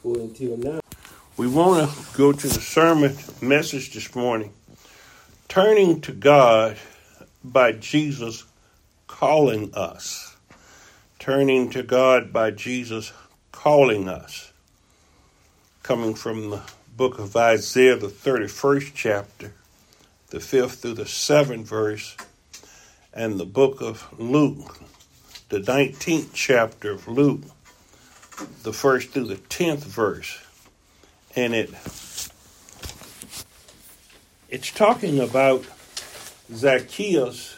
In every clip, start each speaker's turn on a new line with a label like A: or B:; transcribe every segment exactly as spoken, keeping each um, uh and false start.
A: For until now.
B: We want to go to the sermon message this morning. Turning to God by Jesus calling us. Turning to God by Jesus calling us. Coming from the book of Isaiah, the thirty-first chapter, the fifth through the seventh verse, and the book of Luke, the nineteenth chapter of Luke, the first through the tenth verse. And it it's talking about Zacchaeus.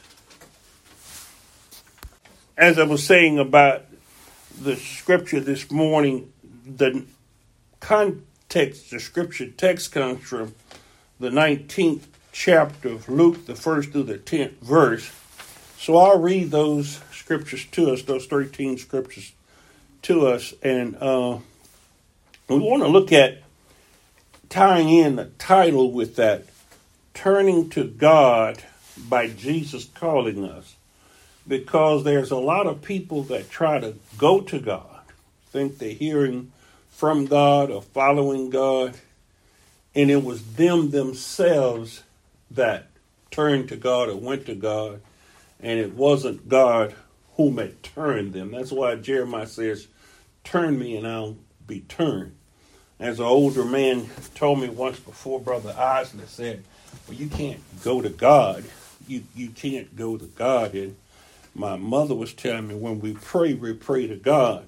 B: As I was saying about the scripture this morning, the context, the scripture text comes from the nineteenth chapter of Luke, the first through the tenth verse. So I'll read those scriptures to us, those thirteen scriptures to us, and uh, we want to look at tying in the title with that, Turning to God by Jesus Calling Us, because there's a lot of people that try to go to God, think they're hearing from God or following God, and it was them themselves that turned to God or went to God, and it wasn't God whom had turned them. That's why Jeremiah says, turn me and I'll be turned. As an older man told me once before, Brother Isley said, well, you can't go to God. You you can't go to God. And my mother was telling me when we pray, we pray to God.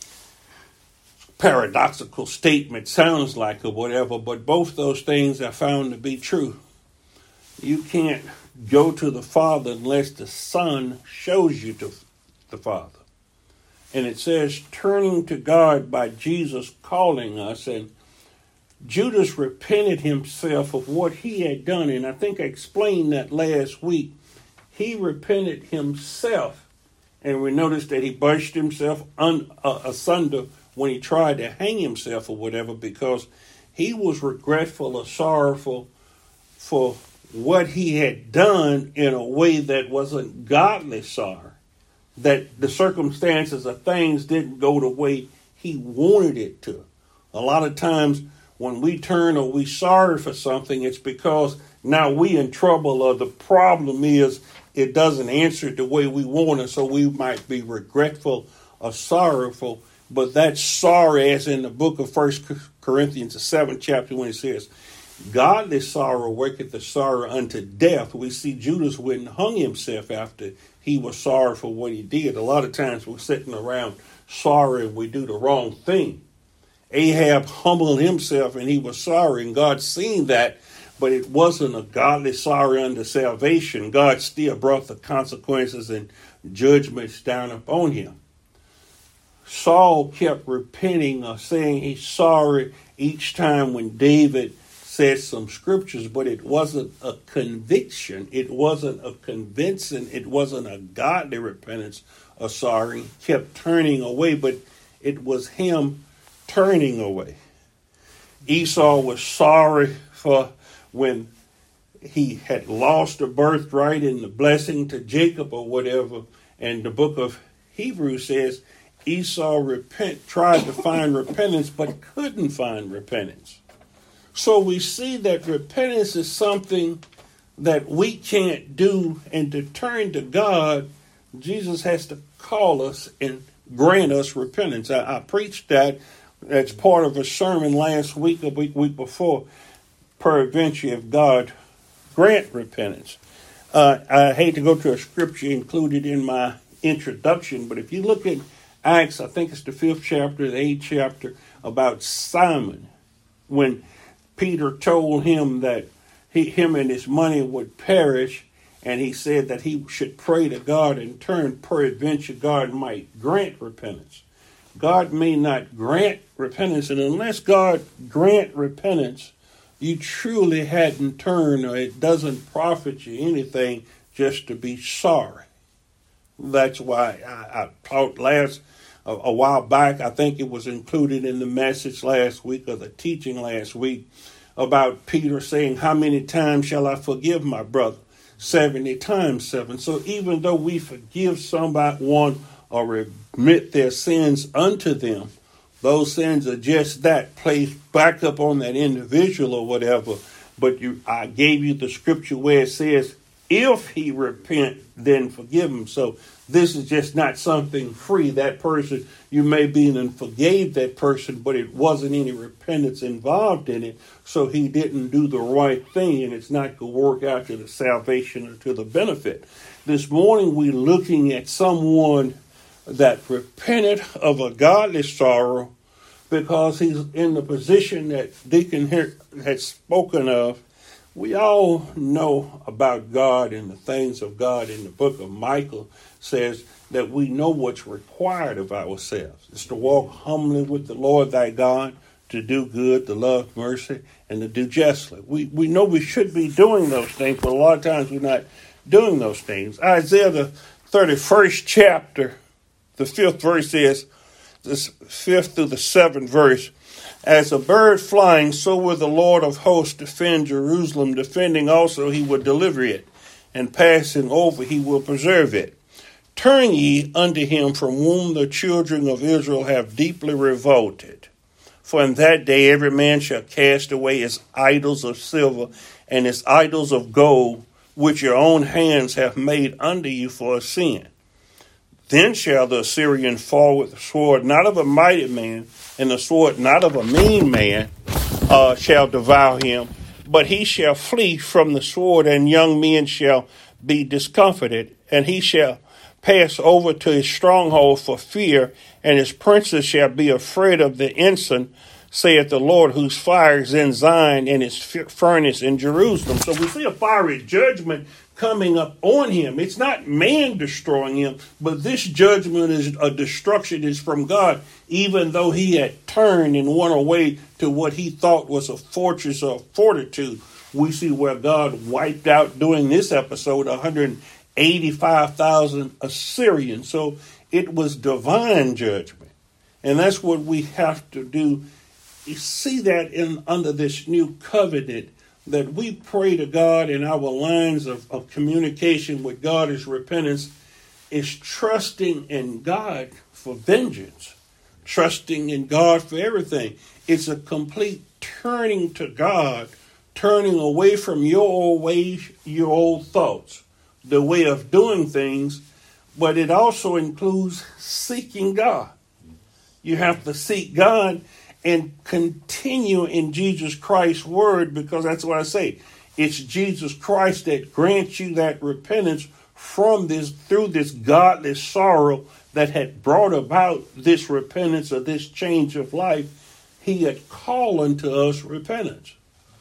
B: Paradoxical statement, sounds like or whatever, but both those things I found to be true. You can't go to the Father unless the Son shows you to the Father. And it says, turning to God by Jesus calling us. And Judas repented himself of what he had done. And I think I explained that last week. He repented himself. And we noticed that he bushed himself un, uh, asunder when he tried to hang himself or whatever, because he was regretful or sorrowful for what he had done in a way that wasn't godly sorrow. That the circumstances of things didn't go the way he wanted it to. A lot of times when we turn or we sorry for something, it's because now we in trouble, or the problem is it doesn't answer the way we want it, so we might be regretful or sorrowful. But that's sorry, as in the book of First Corinthians, the seventh chapter, when it says, godly sorrow worketh the sorrow unto death. We see Judas went and hung himself after he was sorry for what he did. A lot of times we're sitting around sorry and we do the wrong thing. Ahab humbled himself and he was sorry, and God seen that, but it wasn't a godly sorrow unto salvation. God still brought the consequences and judgments down upon him. Saul kept repenting or saying he's sorry each time when David said some scriptures, but it wasn't a conviction. It wasn't a convincing. It wasn't a godly repentance or sorry. He kept turning away, but it was him turning away. Esau was sorry for when he had lost the birthright and the blessing to Jacob or whatever. And the book of Hebrews says Esau repent, tried to find repentance, but couldn't find repentance. So we see that repentance is something that we can't do, and to turn to God, Jesus has to call us and grant us repentance. I, I preached that as part of a sermon last week, a week, week before, peradventure if God grant repentance. Uh, I hate to go to a scripture included in my introduction, but if you look at Acts, I think it's the fifth chapter, the eighth chapter, about Simon, when Peter told him that he, him and his money would perish, and he said that he should pray to God and turn, peradventure God might grant repentance. God may not grant repentance, and unless God grant repentance, you truly hadn't turned, or it doesn't profit you anything just to be sorry. That's why I, I taught last a, a while back, I think it was included in the message last week or the teaching last week, about Peter saying, how many times shall I forgive my brother? seventy times seven. So even though we forgive somebody one or admit their sins unto them, Those sins are just that, placed back up on that individual or whatever. But you, I gave you the scripture where it says, if he repent, then forgive him. So this is just not something free. That person, you may be and forgave that person, but it wasn't any repentance involved in it. So he didn't do the right thing, and it's not going to work out to the salvation or to the benefit. This morning we're looking at someone that repented of a godly sorrow because he's in the position that Deacon here had spoken of. We all know about God and the things of God. In the book of Micah says that we know what's required of ourselves. It's to walk humbly with the Lord thy God, to do good, to love mercy, and to do justly. We we know we should be doing those things, but a lot of times we're not doing those things. Isaiah, the thirty-first chapter, the fifth verse says, this fifth through the seventh verse, as a bird flying, so will the Lord of hosts defend Jerusalem. Defending also, he will deliver it, and passing over, he will preserve it. Turn ye unto him from whom the children of Israel have deeply revolted. For in that day every man shall cast away his idols of silver and his idols of gold, which your own hands have made unto you for a sin. Then shall the Assyrian fall with the sword, not of a mighty man, and the sword not of a mean man, uh, shall devour him. But he shall flee from the sword, and young men shall be discomfited, and he shall pass over to his stronghold for fear, and his princes shall be afraid of the ensign, saith the Lord, whose fire is in Zion, and his furnace in Jerusalem. So we see a fiery judgment coming up on him. It's not man destroying him, but this judgment is a destruction is from God, even though he had turned and went away to what he thought was a fortress of fortitude. We see where God wiped out during this episode one hundred eighty-five thousand Assyrians. So it was divine judgment. And that's what we have to do. You see that in under this new covenant, that we pray to God, in our lines of, of communication with God is repentance, is trusting in God for vengeance, trusting in God for everything. It's a complete turning to God, turning away from your old ways, your old thoughts, the way of doing things, but it also includes seeking God. You have to seek God and continue in Jesus Christ's word, because that's what I say. It's Jesus Christ that grants you that repentance from this, through this godly sorrow that had brought about this repentance or this change of life. He had called unto us repentance.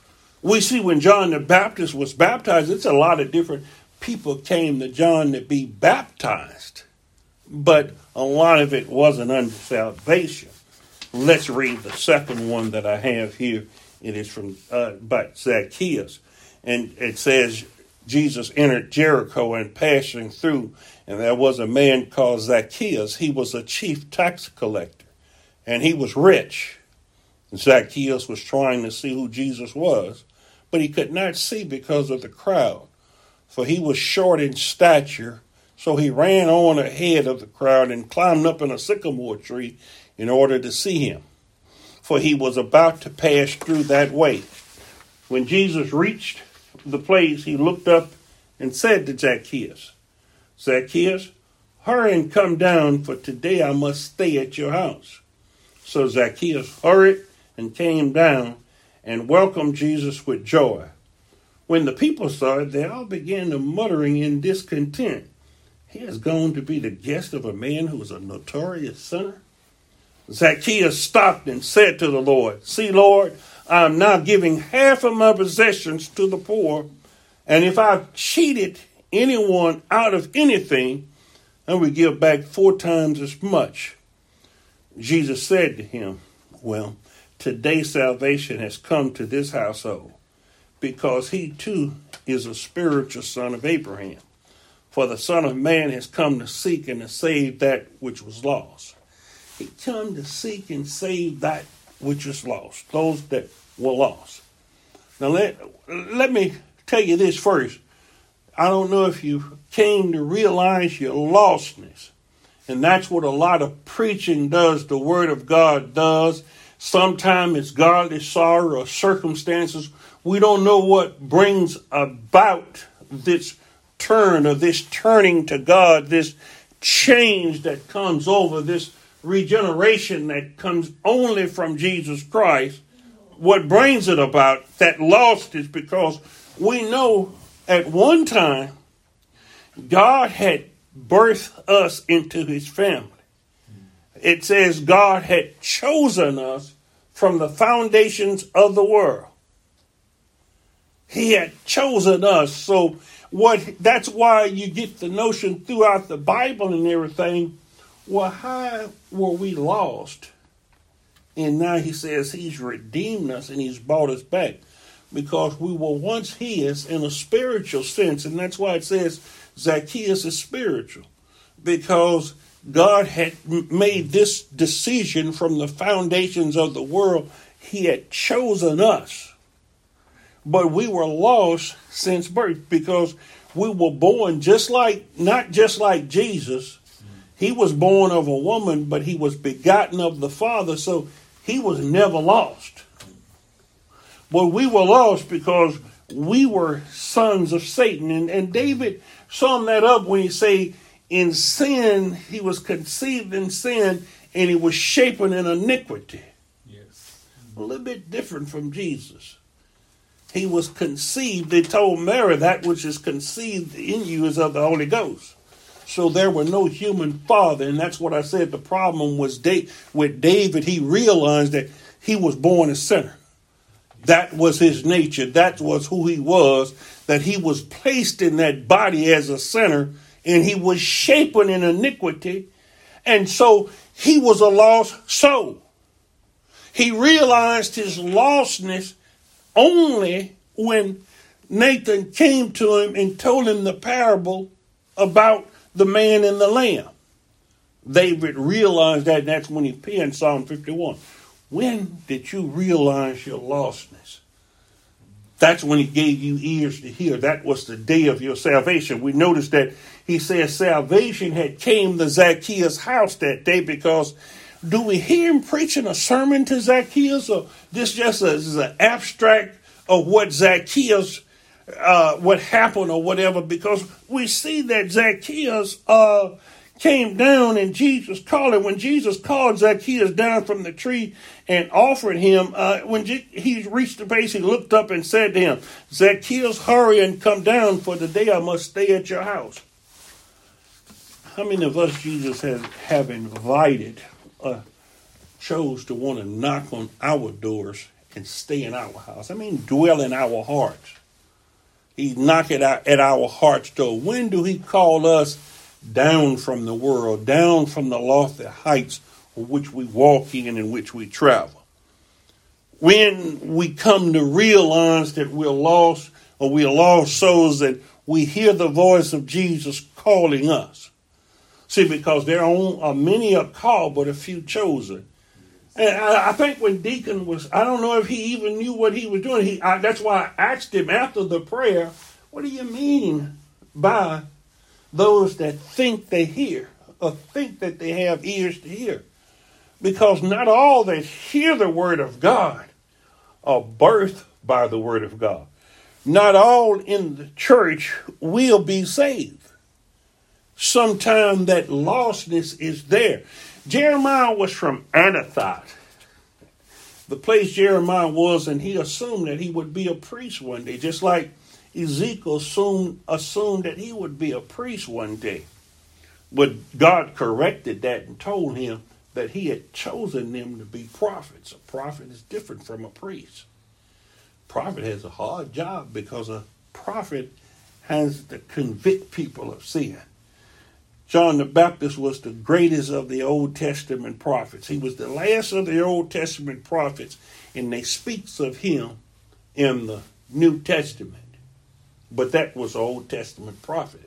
B: We see when John the Baptist was baptized, it's a lot of different people came to John to be baptized, but a lot of it wasn't unto salvation. Let's read the second one that I have here. It is from uh, by Zacchaeus. And it says, Jesus entered Jericho and passing through, and there was a man called Zacchaeus. He was a chief tax collector, and he was rich. Zacchaeus was trying to see who Jesus was, but he could not see because of the crowd, for he was short in stature. So he ran on ahead of the crowd and climbed up in a sycamore tree in order to see him, for he was about to pass through that way. When Jesus reached the place, he looked up and said to Zacchaeus, Zacchaeus, hurry and come down, for today I must stay at your house. So Zacchaeus hurried and came down and welcomed Jesus with joy. When the people saw it, they all began to muttering in discontent. He has gone to be the guest of a man who is a notorious sinner. Zacchaeus stopped and said to the Lord, See, Lord, I am now giving half of my possessions to the poor, and if I've cheated anyone out of anything, I will give back four times as much. Jesus said to him, Well, today salvation has come to this household, because he too is a spiritual son of Abraham. For the Son of Man has come to seek and to save that which was lost. He came to seek and save that which was lost, those that were lost. Now let, let me tell you this first. I don't know if you came to realize your lostness. And that's what a lot of preaching does, the Word of God does. Sometimes it's godly sorrow or circumstances. We don't know what brings about this turn or this turning to God, this change that comes over, this regeneration that comes only from Jesus Christ. What brings it about, that lost is because we know at one time God had birthed us into his family. It says God had chosen us from the foundations of the world. He had chosen us. So what? That's why you get the notion throughout the Bible and everything. Well, how were we lost? And now he says he's redeemed us and he's brought us back. Because we were once his in a spiritual sense. And that's why it says Zacchaeus is spiritual. Because God had made this decision from the foundations of the world. He had chosen us. But we were lost since birth because we were born just like, not just like Jesus. He was born of a woman, but he was begotten of the Father. So he was never lost. But we were lost because we were sons of Satan. And, and David summed that up when he say, in sin, he was conceived in sin, and he was shapen in iniquity. Yes. A little bit different from Jesus. He was conceived. They told Mary that which is conceived in you is of the Holy Ghost. So there were no human father. And that's what I said. The problem was da- with David. He realized that he was born a sinner. That was his nature. That was who he was. That he was placed in that body as a sinner. And he was shapen in iniquity. And so he was a lost soul. He realized his lostness only when Nathan came to him and told him the parable about the man and the lamb. David realized that, and that's when he penned Psalm fifty-one. When did you realize your lostness? That's when he gave you ears to hear. That was the day of your salvation. We noticed that he says salvation had came to Zacchaeus' house that day because do we hear him preaching a sermon to Zacchaeus, or this just a, is an abstract of what Zacchaeus, uh, what happened or whatever? Because we see that Zacchaeus uh, came down and Jesus called him. When Jesus called Zacchaeus down from the tree and offered him, uh, when G- he reached the base, he looked up and said to him, Zacchaeus, hurry and come down, for today I must stay at your house. How many of us Jesus has have invited, uh, chose to want to knock on our doors and stay in our house? I mean, dwell in our hearts. He knock it out at our heart's door. When do he call us down from the world, down from the lofty heights of which we walk in and which we travel? When we come to realize that we're lost, or we're lost souls, that we hear the voice of Jesus calling us. See, because there are many are called, but a few chosen. And I, I think when Deacon was, I don't know if he even knew what he was doing. He, I, that's why I asked him after the prayer, what do you mean by those that think they hear, or think that they have ears to hear? Because not all that hear the word of God are birthed by the word of God. Not all in the church will be saved. Sometimes that lostness is there. Jeremiah was from Anathoth, the place Jeremiah was, and he assumed that he would be a priest one day, just like Ezekiel assumed, assumed that he would be a priest one day. But God corrected that and told him that he had chosen them to be prophets. A prophet is different from a priest. Prophet has a hard job because a prophet has to convict people of sin. John the Baptist was the greatest of the Old Testament prophets. He was the last of the Old Testament prophets, and they speaks of him in the New Testament. But that was an Old Testament prophet.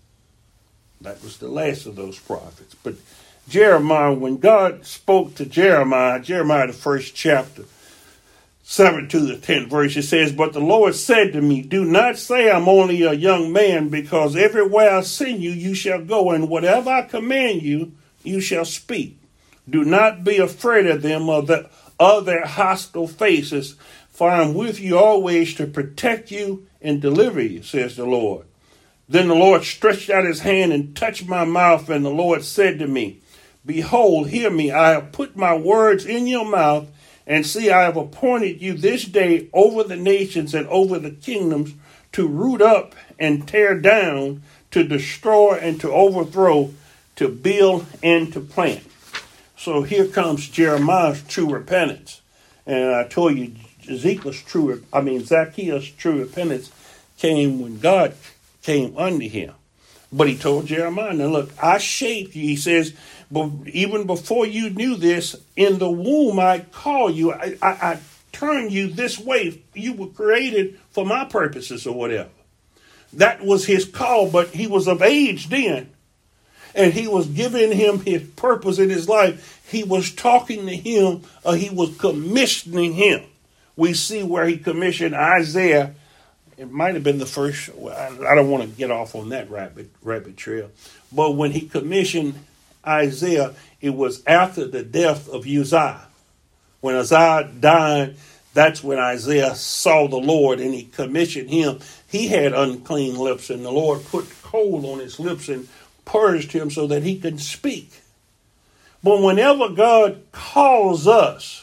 B: That was the last of those prophets. But Jeremiah, when God spoke to Jeremiah, Jeremiah the first chapter, seven to the tenth verse, it says, but the Lord said to me, do not say I'm only a young man, because everywhere I send you, you shall go, and whatever I command you, you shall speak. Do not be afraid of them or the, of their hostile faces, for I am with you always to protect you and deliver you, says the Lord. Then the Lord stretched out his hand and touched my mouth, and the Lord said to me, Behold, hear me, I have put my words in your mouth, and see, I have appointed you this day over the nations and over the kingdoms to root up and tear down, to destroy and to overthrow, to build and to plant. So here comes Jeremiah's true repentance. And I told you, Ezekiel's true, I mean, Zacchaeus' true repentance came when God came unto him. But he told Jeremiah, now look, I shaped you. He says, but even before you knew this, in the womb I called you. I, I, I turned you this way. You were created for my purposes or whatever. That was his call, but he was of age then. And he was giving him his purpose in his life. He was talking to him, or he was commissioning him. We see where he commissioned Isaiah. It might have been the first. I don't want to get off on that rabbit, rabbit trail. But when he commissioned Isaiah, it was after the death of Uzziah. When Uzziah died, that's when Isaiah saw the Lord and he commissioned him. He had unclean lips, and the Lord put coal on his lips and purged him so that he could speak. But whenever God calls us,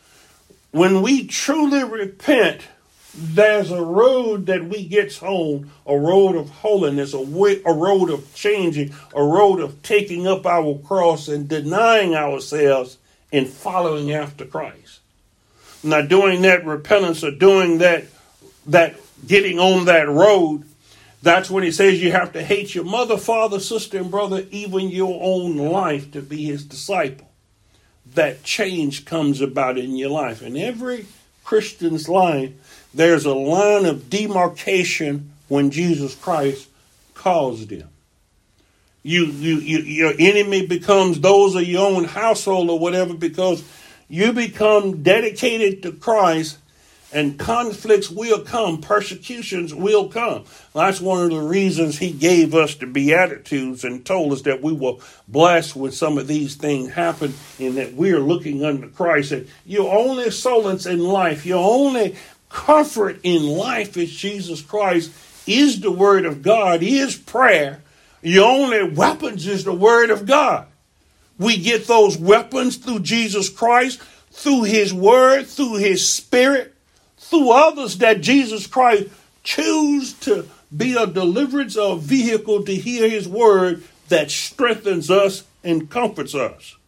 B: when we truly repent, there's a road that we get on, a road of holiness, a, way, a road of changing, a road of taking up our cross and denying ourselves and following after Christ. Now, doing that repentance or doing that, that getting on that road, that's when he says you have to hate your mother, father, sister, and brother, even your own life, to be his disciple. That change comes about in your life. In every Christian's life, there's a line of demarcation when Jesus Christ calls them. You, you, you, your enemy becomes those of your own household or whatever, because you become dedicated to Christ, and conflicts will come, persecutions will come. That's one of the reasons he gave us the Beatitudes and told us that we were blessed when some of these things happen, and that we're looking unto Christ. And your only solace in life, your only comfort in life is Jesus Christ, is the Word of God, is prayer. Your only weapons is the Word of God. We get those weapons through Jesus Christ, through his Word, through his Spirit, through others that Jesus Christ choose to be a deliverance or a vehicle to hear his word that strengthens us and comforts us.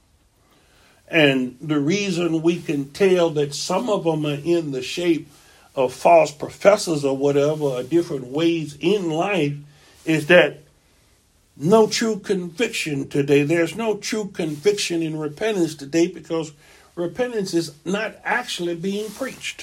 B: And the reason we can tell that some of them are in the shape of false professors or whatever, or different ways in life, is that no true conviction today. There's no true conviction in repentance today, because repentance is not actually being preached.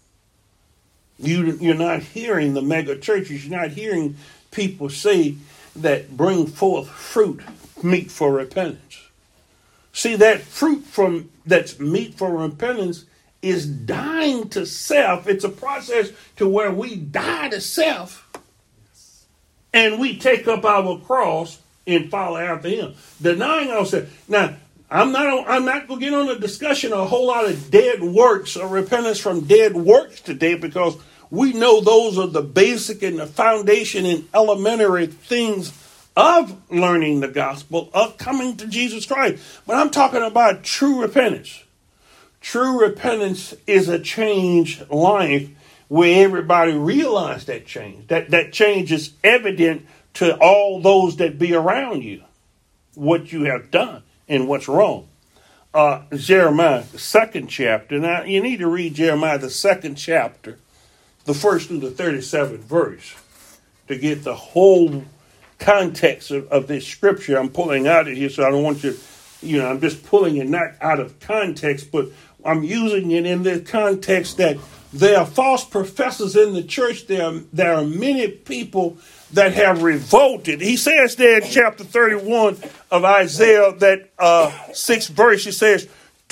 B: You, you're not hearing the mega churches. You're not hearing people say that bring forth fruit meet for repentance. See, that fruit from that's meet for repentance is dying to self. It's a process to where we die to self, and we take up our cross and follow after him, denying ourselves. Now, I'm not. I'm not going to get on a discussion of a whole lot of dead works or repentance from dead works today, because we know those are the basic and the foundation and elementary things of learning the gospel, of coming to Jesus Christ. But I'm talking about true repentance. True repentance is a changed life where everybody realizes that change. That that change is evident to all those that be around you, what you have done and what's wrong. Uh, Jeremiah, the second chapter. Now, you need to read Jeremiah, the second chapter, the first through the thirty-seventh verse, to get the whole context of, of this scripture I'm pulling out of here. So I don't want you, you know, I'm just pulling it not out of context, but I'm using it in the context that there are false professors in the church. There are, there are many people that have revolted. He says there in chapter thirty-one of Isaiah, that uh, sixth verse, he says,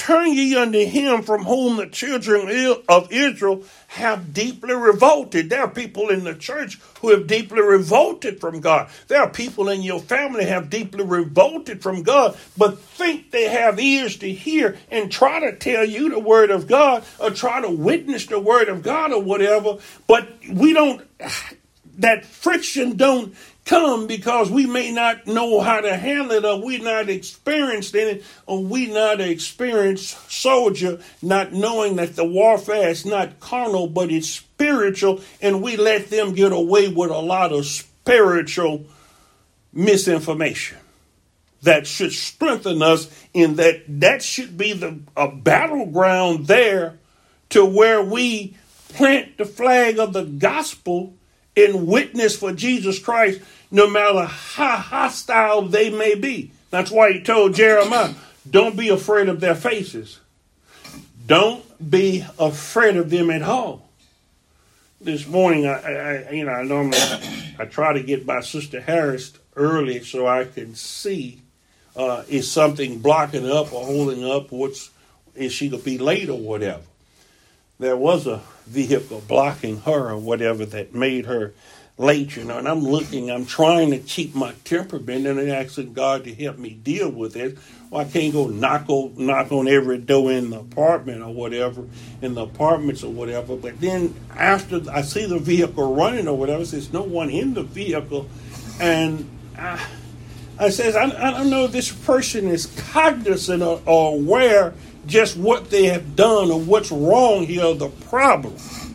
B: turn ye unto him from whom the children of Israel have deeply revolted. There are people in the church who have deeply revolted from God. There are people in your family have deeply revolted from God, but think they have ears to hear and try to tell you the word of God or try to witness the word of God or whatever. But we don't, that friction don't come because we may not know how to handle it, or we're not experienced in it, or we're not an experienced soldier, not knowing that the warfare is not carnal, but it's spiritual, and we let them get away with a lot of spiritual misinformation. That should strengthen us in that that should be the a battleground there to where we plant the flag of the gospel and witness for Jesus Christ, no matter how hostile they may be. That's why he told Jeremiah, don't be afraid of their faces. Don't be afraid of them at all. This morning, I, I you know, I normally I try to get by Sister Harris early so I can see uh, is something blocking up or holding up. What's is she gonna be late or whatever? There was a vehicle blocking her or whatever that made her late, you know, and I'm looking, I'm trying to keep my temperament and asking God to help me deal with it. Well, I can't go knock on, knock on every door in the apartment or whatever, in the apartments or whatever. But then after I see the vehicle running or whatever, there's no one in the vehicle. And I, I says, I, I don't know if this person is cognizant or, or aware just what they have done or what's wrong here, the problem.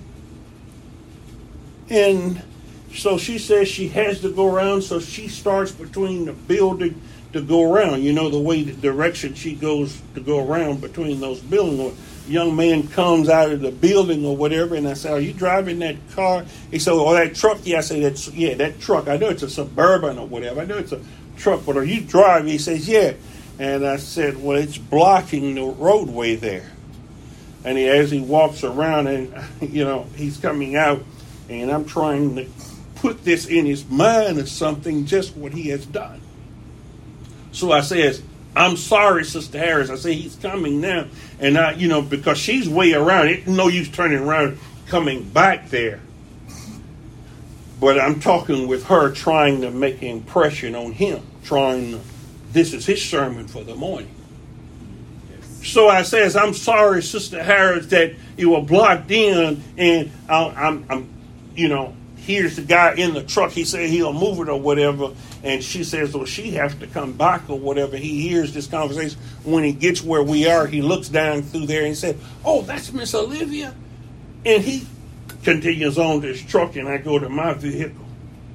B: And so she says she has to go around, so she starts between the building to go around. You know, the way, the direction she goes to go around between those buildings. A young man comes out of the building or whatever, and I say, are you driving that car? He said, oh, that truck? Yeah, I say, that's, yeah, that truck. I know it's a Suburban or whatever. I know it's a truck, but are you driving? He says, yeah. And I said, well, it's blocking the roadway there. And he, as he walks around, and, you know, he's coming out, and I'm trying to put this in his mind as something, just what he has done. So I says, I'm sorry, Sister Harris. I say, he's coming now. And, I, you know, because she's way around, it's no use turning around, coming back there. But I'm talking with her, trying to make an impression on him, trying to, this is his sermon for the morning. Yes. So I says, I'm sorry, Sister Harris, that you were blocked in, and I, I'm, I'm, you know, here's the guy in the truck. He said he'll move it or whatever. And she says, well, she has to come back or whatever. He hears this conversation. When he gets where we are, he looks down through there and said, oh, that's Miss Olivia. And he continues on to his truck, and I go to my vehicle.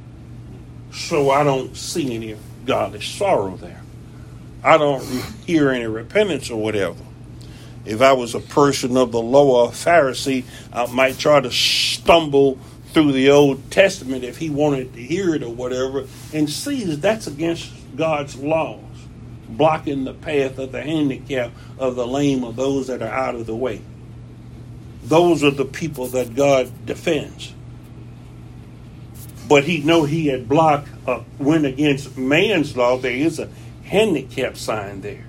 B: So I don't see any godly sorrow there. I don't hear any repentance or whatever. If I was a person of the law, a Pharisee, I might try to stumble through the Old Testament if he wanted to hear it or whatever, and see that that's against God's laws, blocking the path of the handicapped, of the lame, of those that are out of the way. Those are the people that God defends. But he know he had blocked, uh, went against man's law. There is a handicap sign there.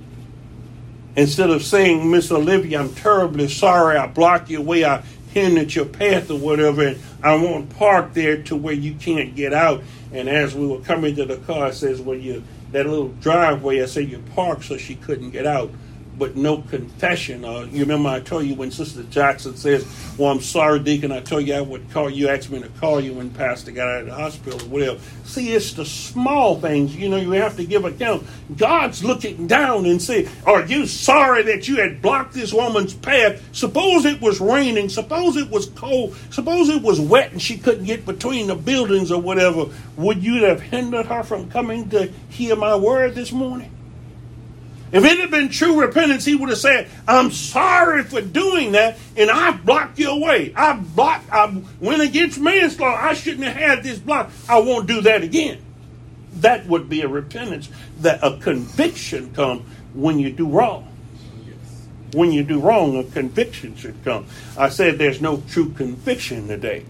B: Instead of saying, Miss Olivia, I'm terribly sorry, I blocked your way, I hindered your path or whatever, and I won't park there to where you can't get out. And as we were coming to the car, it says, well, you, that little driveway, I said you parked so she couldn't get out. But no confession. Uh, you remember I told you when Sister Jackson says, well, I'm sorry, Deacon, I told you I would call you, asked me to call you when Pastor got out of the hospital or whatever. See, it's the small things, you know, you have to give account. God's looking down and say, are you sorry that you had blocked this woman's path? Suppose it was raining, suppose it was cold, suppose it was wet and she couldn't get between the buildings or whatever. Would you have hindered her from coming to hear my word this morning? If it had been true repentance, he would have said, I'm sorry for doing that, and I blocked your way. I blocked, I went against manslaughter. I shouldn't have had this block. I won't do that again. That would be a repentance, that a conviction comes when you do wrong. When you do wrong, a conviction should come. I said there's no true conviction today.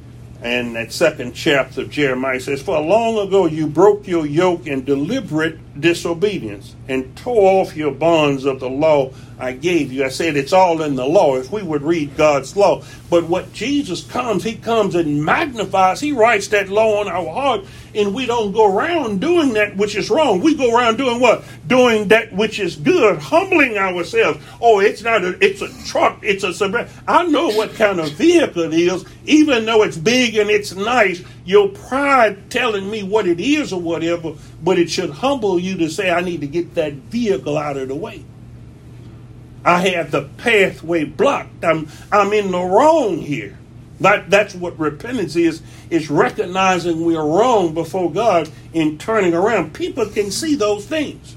B: And that second chapter of Jeremiah says, for long ago you broke your yoke in deliberate disobedience and tore off your bonds of the law I gave you. I said it's all in the law if we would read God's law. But what Jesus comes, he comes and magnifies, he writes that law on our heart, and we don't go around doing that which is wrong. We go around doing what? Doing that which is good, humbling ourselves. Oh, it's not a, it's a truck, it's a sub. I know what kind of vehicle it is, even though it's big and it's nice. Your pride telling me what it is or whatever, but it should humble you to say, I need to get that vehicle out of the way. I have the pathway blocked. I'm I'm in the wrong here. That, that's what repentance is, is recognizing we are wrong before God and turning around. People can see those things.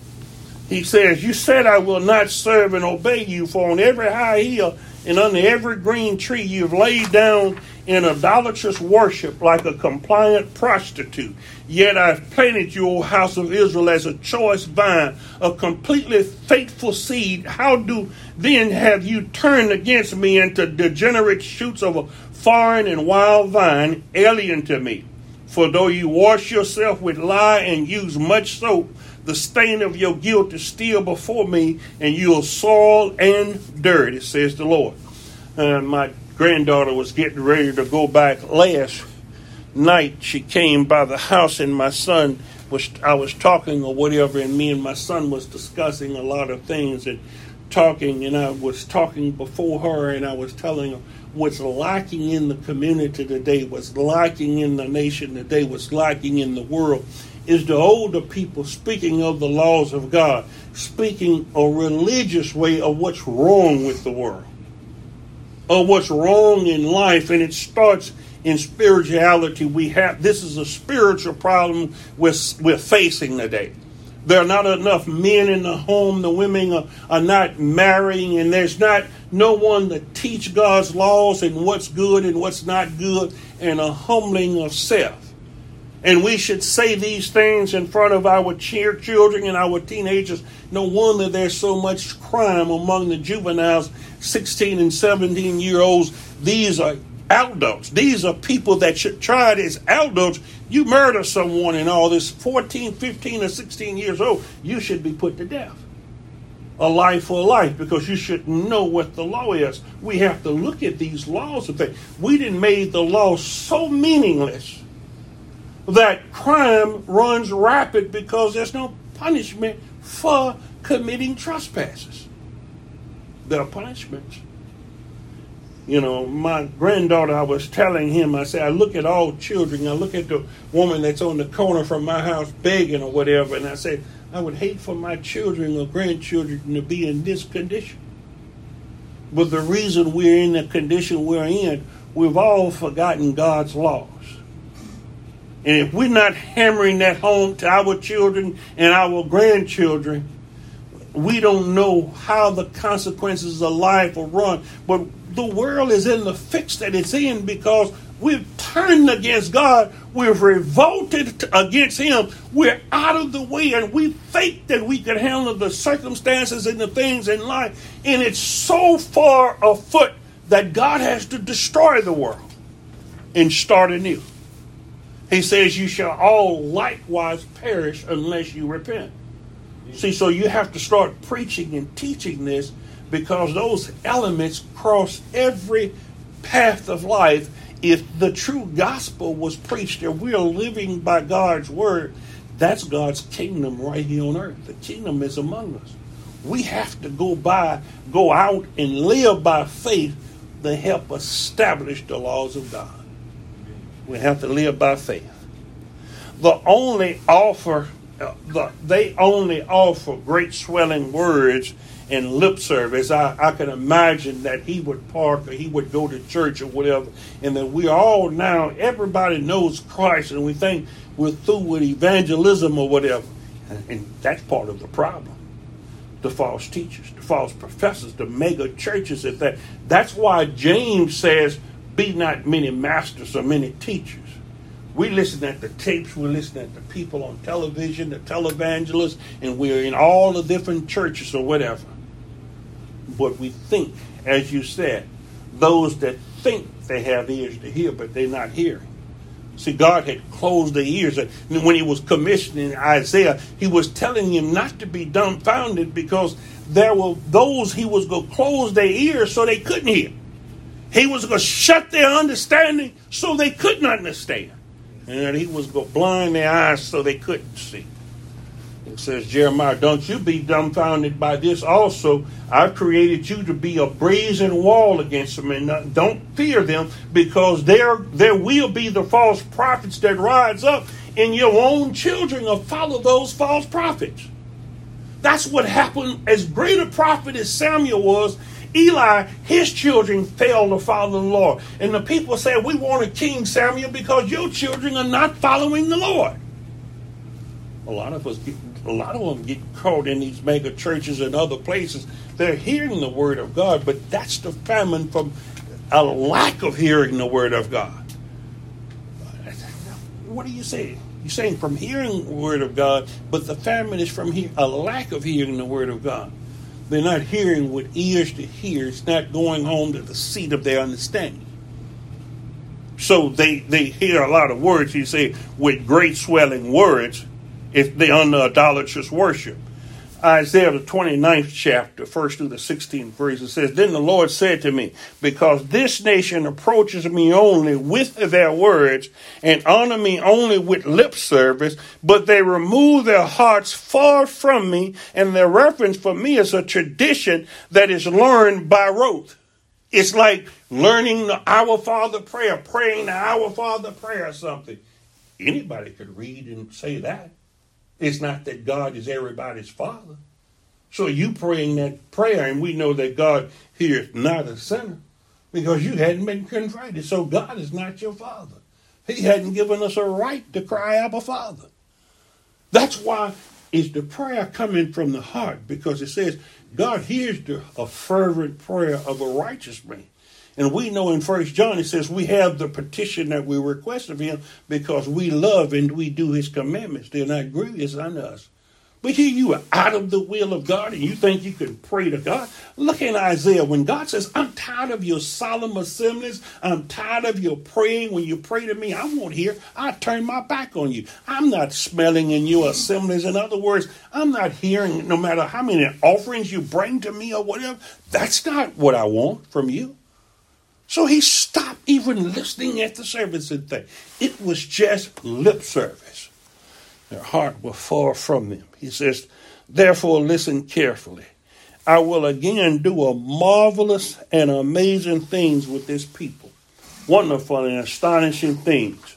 B: He says, you said I will not serve and obey you, for on every high hill and under every green tree you've laid down in idolatrous worship like a compliant prostitute. Yet I've planted you, O house of Israel, as a choice vine, a completely faithful seed. How do then have you turned against me into degenerate shoots of a foreign and wild vine, alien to me? For though you wash yourself with lye and use much soap, the stain of your guilt is still before me, and you are soiled and dirty, says the Lord. And my granddaughter was getting ready to go back last night. She came by the house, and my son was, I was talking or whatever, and me and my son was discussing a lot of things and talking, and I was talking before her, and I was telling her what's lacking in the community today, what's lacking in the nation today, what's lacking in the world, is the older people speaking of the laws of God, speaking a religious way of what's wrong with the world, of what's wrong in life, and it starts in spirituality. We have this is a spiritual problem we're, we're facing today. There are not enough men in the home. The women are, are not marrying, and there's not no one to teach God's laws and what's good and what's not good, and a humbling of self. And we should say these things in front of our children and our teenagers. No wonder there's so much crime among the juveniles, sixteen and seventeen year olds. These are adults. These are people that should try it as adults. You murder someone and all this, fourteen, fifteen, or sixteen years old, you should be put to death. A life for a life, because you should know what the law is. We have to look at these laws of things. We done made the law so meaningless that crime runs rapid because there's no punishment for committing trespasses. There are punishments. You know, my granddaughter, I was telling him, I said, I look at all children. I look at the woman that's on the corner from my house begging or whatever, and I said, I would hate for my children or grandchildren to be in this condition. But the reason we're in the condition we're in, we've all forgotten God's laws. And if we're not hammering that home to our children and our grandchildren, we don't know how the consequences of life will run. But the world is in the fix that it's in because we've turned against God. We've revolted against Him. We're out of the way, and we think that we can handle the circumstances and the things in life. And it's so far afoot that God has to destroy the world and start anew. He says you shall all likewise perish unless you repent. See, so you have to start preaching and teaching this, because those elements cross every path of life. If the true gospel was preached and we are living by God's word, that's God's kingdom right here on earth. The kingdom is among us. We have to go by, go out and live by faith to help establish the laws of God. We have to live by faith. The only offer, uh, the, they only offer great swelling words and lip service. I, I can imagine that he would park or he would go to church or whatever, and that we all now, everybody knows Christ, and we think we're through with evangelism or whatever. And, and that's part of the problem. The false teachers, the false professors, the mega churches. At that. That's why James says, be not many masters or many teachers. We listen at the tapes, we listen at the people on television, the televangelists, and we're in all the different churches or whatever. But we think, as you said, those that think they have ears to hear, but they're not hearing. See, God had closed their ears. And when he was commissioning Isaiah, he was telling him not to be dumbfounded because there were those he was going to close their ears so they couldn't hear. He was going to shut their understanding so they couldn't understand. And he was going to blind their eyes so they couldn't see. It says, Jeremiah, don't you be dumbfounded by this also. I've created you to be a brazen wall against them. And don't fear them, because there, there will be the false prophets that rise up, and your own children will follow those false prophets. That's what happened. As great a prophet as Samuel was, Eli, his children failed to follow the Lord. And the people said, we want a king, Samuel, because your children are not following the Lord. A lot of us get, a lot of them get caught in these mega churches and other places. They're hearing the word of God, but that's the famine from a lack of hearing the word of God. What are you saying? You're saying from hearing the word of God, but the famine is from he- a lack of hearing the word of God. They're not hearing with ears to hear. It's not going home to the seat of their understanding. So they, they hear a lot of words, you say, with great swelling words, if they're under idolatrous worship. Isaiah, the twenty-ninth chapter, first through the sixteenth verse, it says, Then the Lord said to me, because this nation approaches me only with their words and honor me only with lip service, but they remove their hearts far from me, and their reference for me is a tradition that is learned by rote. It's like learning the Our Father prayer, praying the Our Father prayer or something. Anybody could read and say that. It's not that God is everybody's father. So you praying that prayer, and we know that God hears not a sinner because you hadn't been converted. So God is not your father. He hadn't given us a right to cry Abba Father. That's why is the prayer coming from the heart, because it says God hears the, a fervent prayer of a righteous man. And we know in First John it says we have the petition that we request of him because we love and we do his commandments. They're not grievous unto us. But here you are out of the will of God and you think you can pray to God. Look in Isaiah when God says, I'm tired of your solemn assemblies. I'm tired of your praying. When you pray to me, I won't hear. I turn my back on you. I'm not smelling in your assemblies. In other words, I'm not hearing no matter how many offerings you bring to me or whatever. That's not what I want from you. So he stopped even listening at the service and thing. It was just lip service. Their heart was far from them. He says, therefore listen carefully. I will again do a marvelous and amazing things with this people. Wonderful and astonishing things.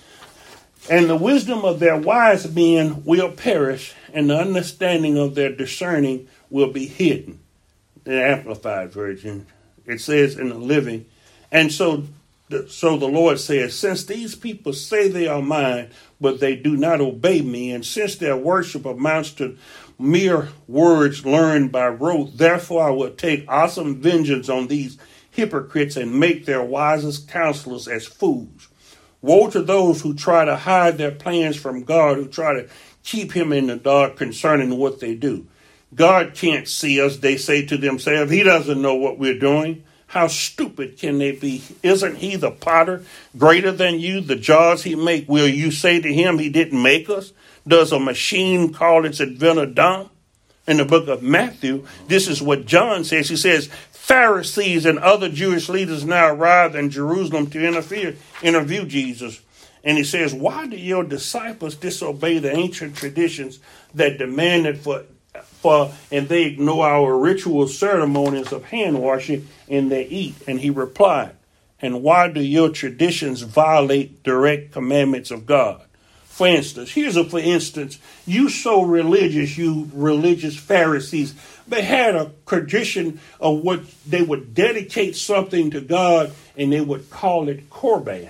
B: And the wisdom of their wise men will perish, and the understanding of their discerning will be hidden. The Amplified Version. It says in the Living. And so, so the Lord says, since these people say they are mine, but they do not obey me, and since their worship amounts to mere words learned by rote, therefore I will take awesome vengeance on these hypocrites and make their wisest counselors as fools. Woe to those who try to hide their plans from God, who try to keep him in the dark concerning what they do. God can't see us, they say to themselves. He doesn't know what we're doing. How stupid can they be? Isn't he the potter greater than you? The jars he make, will you say to him he didn't make us? Does a machine call its inventor dumb? In the book of Matthew, this is what John says. He says, Pharisees and other Jewish leaders now arrived in Jerusalem to interfere, interview Jesus. And he says, why do your disciples disobey the ancient traditions that demanded for For, and they ignore our ritual ceremonies of hand washing and they eat? And he replied, and why do your traditions violate direct commandments of God? For instance, here's a for instance, you so religious, you religious Pharisees, they had a tradition of what they would dedicate something to God and they would call it Korban.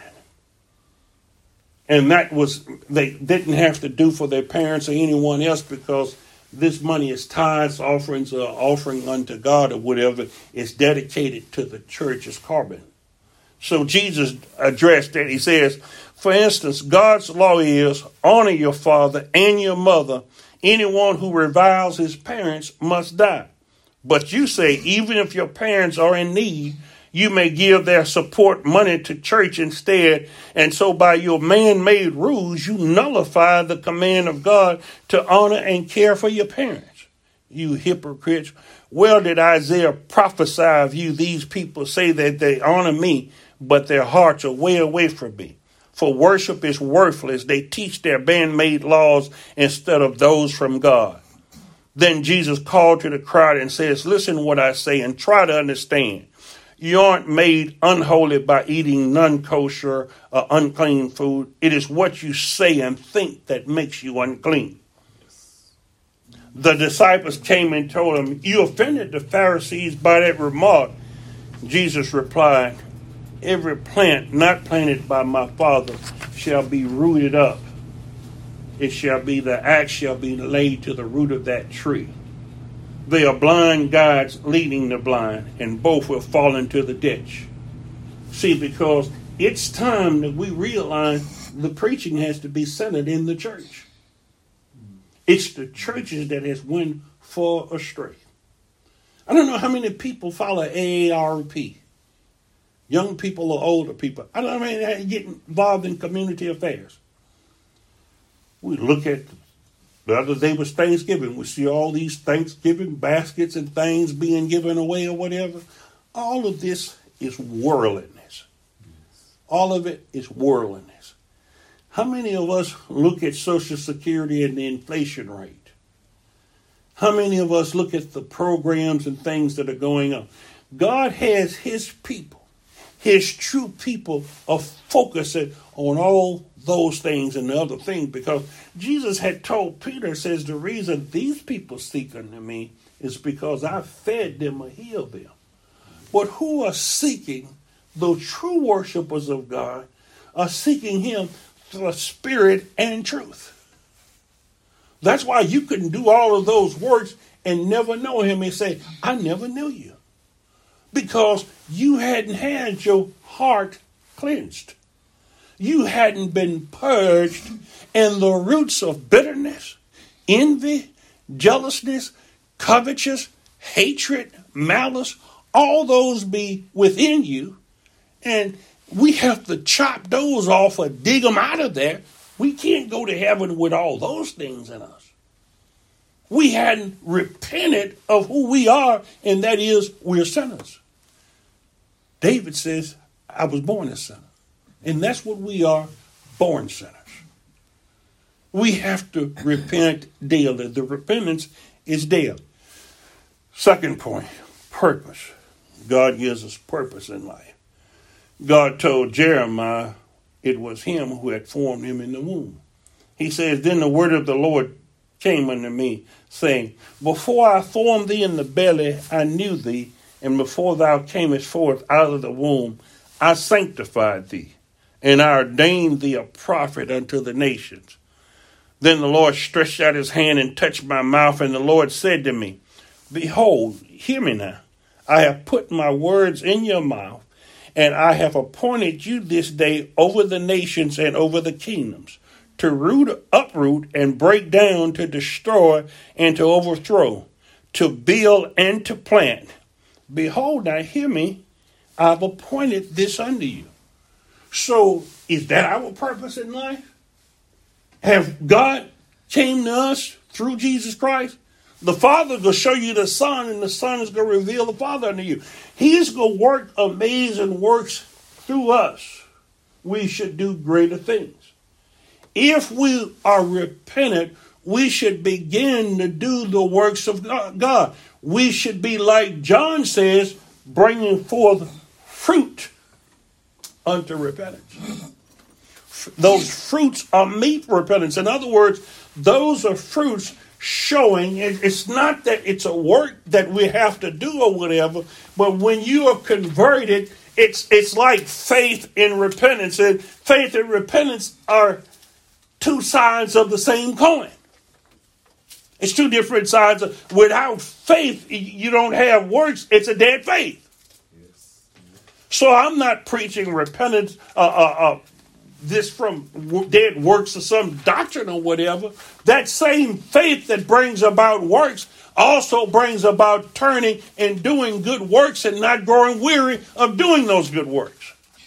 B: And that was, they didn't have to do for their parents or anyone else because this money is tithes, offerings, or offering unto God or whatever. It's dedicated to the church as Korban. So Jesus addressed that. He says, for instance, God's law is honor your father and your mother. Anyone who reviles his parents must die. But you say, even if your parents are in need, you may give their support money to church instead. And so by your man-made rules, you nullify the command of God to honor and care for your parents. You hypocrites. Well did Isaiah prophesy of you. These people say that they honor me, but their hearts are way away from me. For worship is worthless. They teach their man-made laws instead of those from God. Then Jesus called to the crowd and says, listen to what I say and try to understand. You aren't made unholy by eating non-kosher or unclean food. It is what you say and think that makes you unclean. The disciples came and told him, you offended the Pharisees by that remark. Jesus replied, every plant not planted by my Father shall be rooted up. It shall be, the axe shall be laid to the root of that tree. They are blind guides leading the blind, and both will fall into the ditch. See, because it's time that we realize the preaching has to be centered in the church. It's the churches that has went far astray. I don't know how many people follow A A R P. Young people or older people. I don't know how many get involved in community affairs. We look at the other day was Thanksgiving. We see all these Thanksgiving baskets and things being given away or whatever. All of this is worldliness. All of it is worldliness. How many of us look at Social Security and the inflation rate? How many of us look at the programs and things that are going on? God has his people, his true people, are focusing on all those things and the other things, because Jesus had told Peter, says, the reason these people seek unto me is because I fed them or healed them. But who are seeking, the true worshipers of God, are seeking him through spirit and truth. That's why you can do all of those works and never know him and say, I never knew you. Because you hadn't had your heart cleansed. You hadn't been purged, and the roots of bitterness, envy, jealousness, covetous, hatred, malice, all those be within you. And we have to chop those off or dig them out of there. We can't go to heaven with all those things in us. We hadn't repented of who we are, and that is we're sinners. David says, I was born a sinner. And that's what we are, born sinners. We have to repent daily. The repentance is daily. Second point, purpose. God gives us purpose in life. God told Jeremiah it was him who had formed him in the womb. He says, then the word of the Lord came unto me, saying, before I formed thee in the belly, I knew thee, and before thou camest forth out of the womb, I sanctified thee, and I ordained thee a prophet unto the nations. Then the Lord stretched out his hand and touched my mouth, and the Lord said to me, behold, hear me now. I have put my words in your mouth, and I have appointed you this day over the nations and over the kingdoms, to root, uproot, and break down, to destroy, and to overthrow, to build and to plant. Behold, now hear me, I've appointed this unto you. So is that our purpose in life? Have God came to us through Jesus Christ? The Father will show you the Son, and the Son is going to reveal the Father unto you. He's going to work amazing works through us. We should do greater things. If we are repentant, we should begin to do the works of God. We should be, like John says, bringing forth fruit unto repentance. Those fruits are meet for repentance. In other words, those are fruits showing, it's not that it's a work that we have to do or whatever, but when you are converted, it's it's like faith and repentance. And faith and repentance are two sides of the same coin. It's two different sides. Of, without faith, you don't have works. It's a dead faith. Yes. So I'm not preaching repentance, uh, uh, uh, this from dead works or some doctrine or whatever. That same faith that brings about works also brings about turning and doing good works and not growing weary of doing those good works.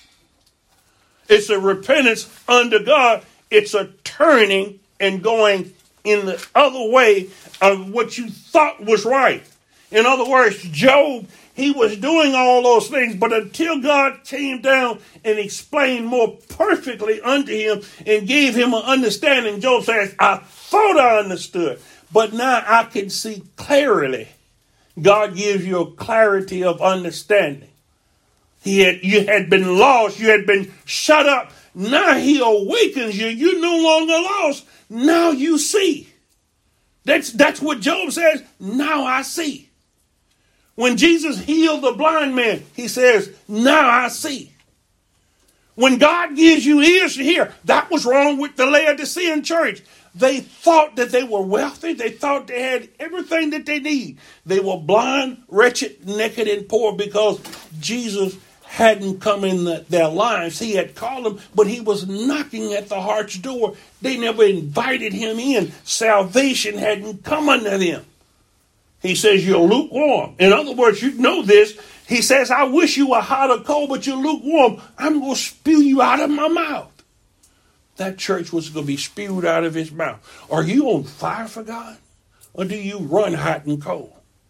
B: It's a repentance unto God. It's a turning and going in the other way of what you thought was right. In other words, Job, he was doing all those things, but until God came down and explained more perfectly unto him and gave him an understanding, Job says, I thought I understood, but now I can see clearly. God gives you a clarity of understanding. He had, you had been lost. You had been shut up. Now he awakens you. You're no longer lost. Now you see. That's, that's what Job says. Now I see. When Jesus healed the blind man, he says, now I see. When God gives you ears to hear, that was wrong with the Laodicean church. They thought that they were wealthy. They thought they had everything that they need. They were blind, wretched, naked, and poor because Jesus hadn't come in the, their lives. He had called them, but he was knocking at the heart's door. They never invited him in. Salvation hadn't come unto them. He says, you're lukewarm. In other words, you know this. He says, I wish you were hot or cold, but you're lukewarm. I'm going to spew you out of my mouth. That church was going to be spewed out of his mouth. Are you on fire for God? Or do you run hot and cold?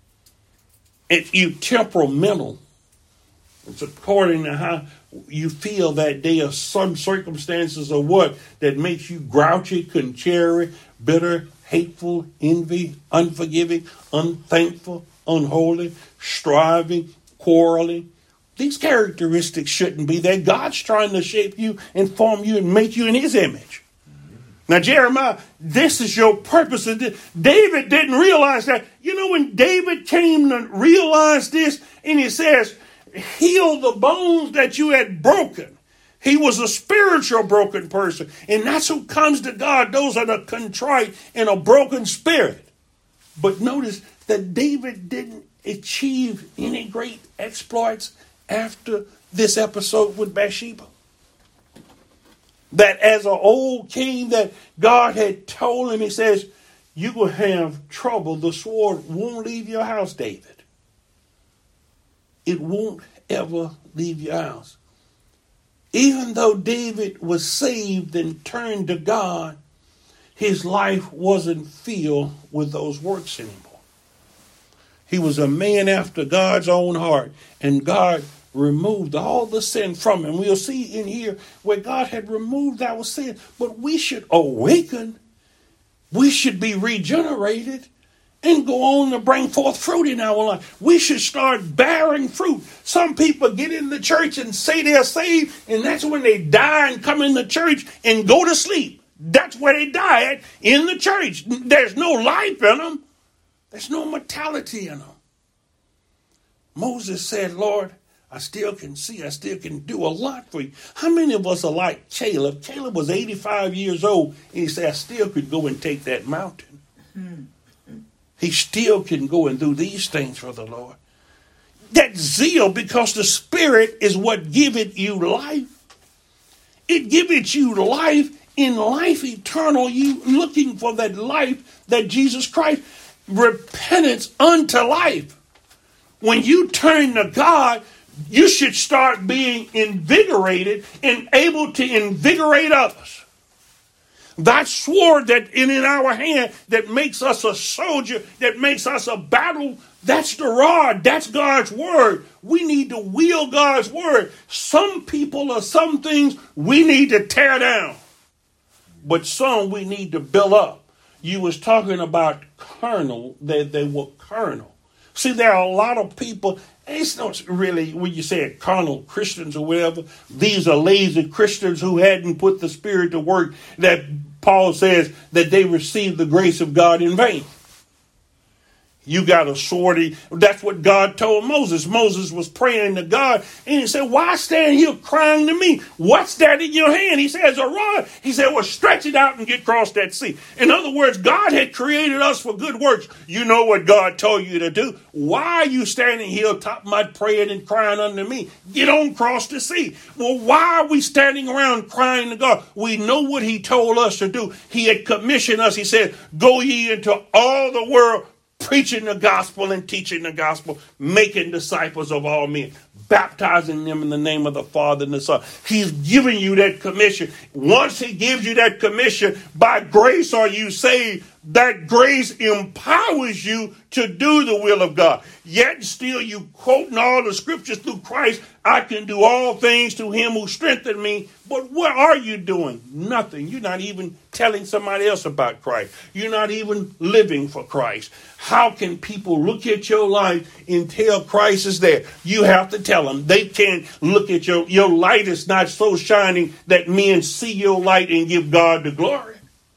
B: If you temperamental, it's according to how you feel that day or some circumstances or what that makes you grouchy, contrary, bitter, hateful, envy, unforgiving, unthankful, unholy, striving, quarreling. These characteristics shouldn't be there. God's trying to shape you and form you and make you in his image. Now, Jeremiah, this is your purpose. David didn't realize that. You know, when David came to realize this, and he says, heal the bones that you had broken. He was a spiritual broken person. And that's who comes to God. Those are the contrite and a broken spirit. But notice that David didn't achieve any great exploits after this episode with Bathsheba. That as an old king that God had told him, he says, you will have trouble. The sword won't leave your house, David. It won't ever leave your house. Even though David was saved and turned to God, his life wasn't filled with those works anymore. He was a man after God's own heart, and God removed all the sin from him. We'll see in here where God had removed our sin, but we should awaken. We should be regenerated and go on to bring forth fruit in our life. We should start bearing fruit. Some people get in the church and say they're saved, and that's when they die and come in the church and go to sleep. That's where they die at, in the church. There's no life in them. There's no mortality in them. Moses said, Lord, I still can see, I still can do a lot for you. How many of us are like Caleb? Caleb was eighty-five years old, and he said, I still could go and take that mountain. Mm-hmm. He still can go and do these things for the Lord. That zeal, because the Spirit is what giveth you life. It giveth you life in life eternal. You looking for that life that Jesus Christ, repentance unto life. When you turn to God, you should start being invigorated and able to invigorate others. That sword that in, in our hand that makes us a soldier, that makes us a battle, that's the rod. That's God's word. We need to wield God's word. Some people or some things we need to tear down, but some we need to build up. You was talking about carnal, that they, they were carnal. See, there are a lot of people, it's not really, when you say carnal Christians or whatever, these are lazy Christians who hadn't put the Spirit to work, that Paul says that they received the grace of God in vain. You got a sword. That's what God told Moses. Moses was praying to God, and he said, why stand here crying to me? What's that in your hand? He says, a rod. He said, well, stretch it out and get across that sea. In other words, God had created us for good works. You know what God told you to do. Why are you standing here top mud praying and crying unto me? Get on across the sea. Well, why are we standing around crying to God? We know what he told us to do. He had commissioned us. He said, go ye into all the world, preaching the gospel and teaching the gospel, making disciples of all men, baptizing them in the name of the Father and the Son. He's giving you that commission. Once he gives you that commission, by grace are you saved. That grace empowers you to do the will of God. Yet still you quoting all the scriptures through Christ. I can do all things through him who strengthened me. But what are you doing? Nothing. You're not even telling somebody else about Christ. You're not even living for Christ. How can people look at your life and tell Christ is there? You have to tell them. They can't look at your, your light is not so shining that men see your light and give God the glory.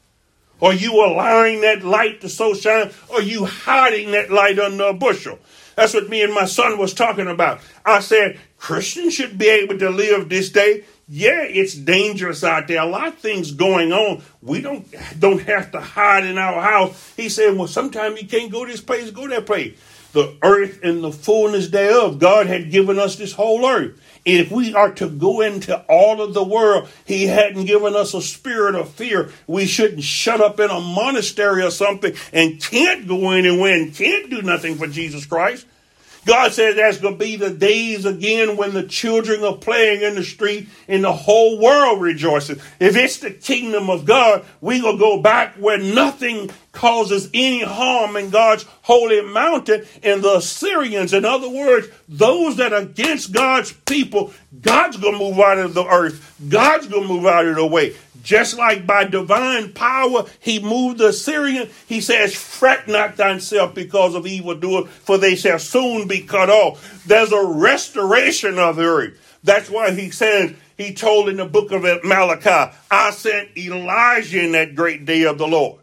B: Are you allowing that light to so shine? Or are you hiding that light under a bushel? That's what me and my son was talking about. I said, Christians should be able to live this day. Yeah, it's dangerous out there. A lot of things going on. We don't, don't have to hide in our house. He said, well, sometimes you can't go this place, go that place. The earth and the fullness thereof. God had given us this whole earth. If we are to go into all of the world, he hadn't given us a spirit of fear. We shouldn't shut up in a monastery or something and can't go anywhere and can't do nothing for Jesus Christ. God says there's going to be the days again when the children are playing in the street and the whole world rejoices. If it's the kingdom of God, we're going to go back where nothing causes any harm in God's holy mountain. And the Assyrians, in other words, those that are against God's people, God's going to move out of the earth. God's going to move out of the way. Just like by divine power, he moved the Assyrian. He says, fret not thyself because of evildoers, for they shall soon be cut off. There's a restoration of the earth. That's why he says, he told in the book of Malachi, I sent Elijah in that great day of the Lord.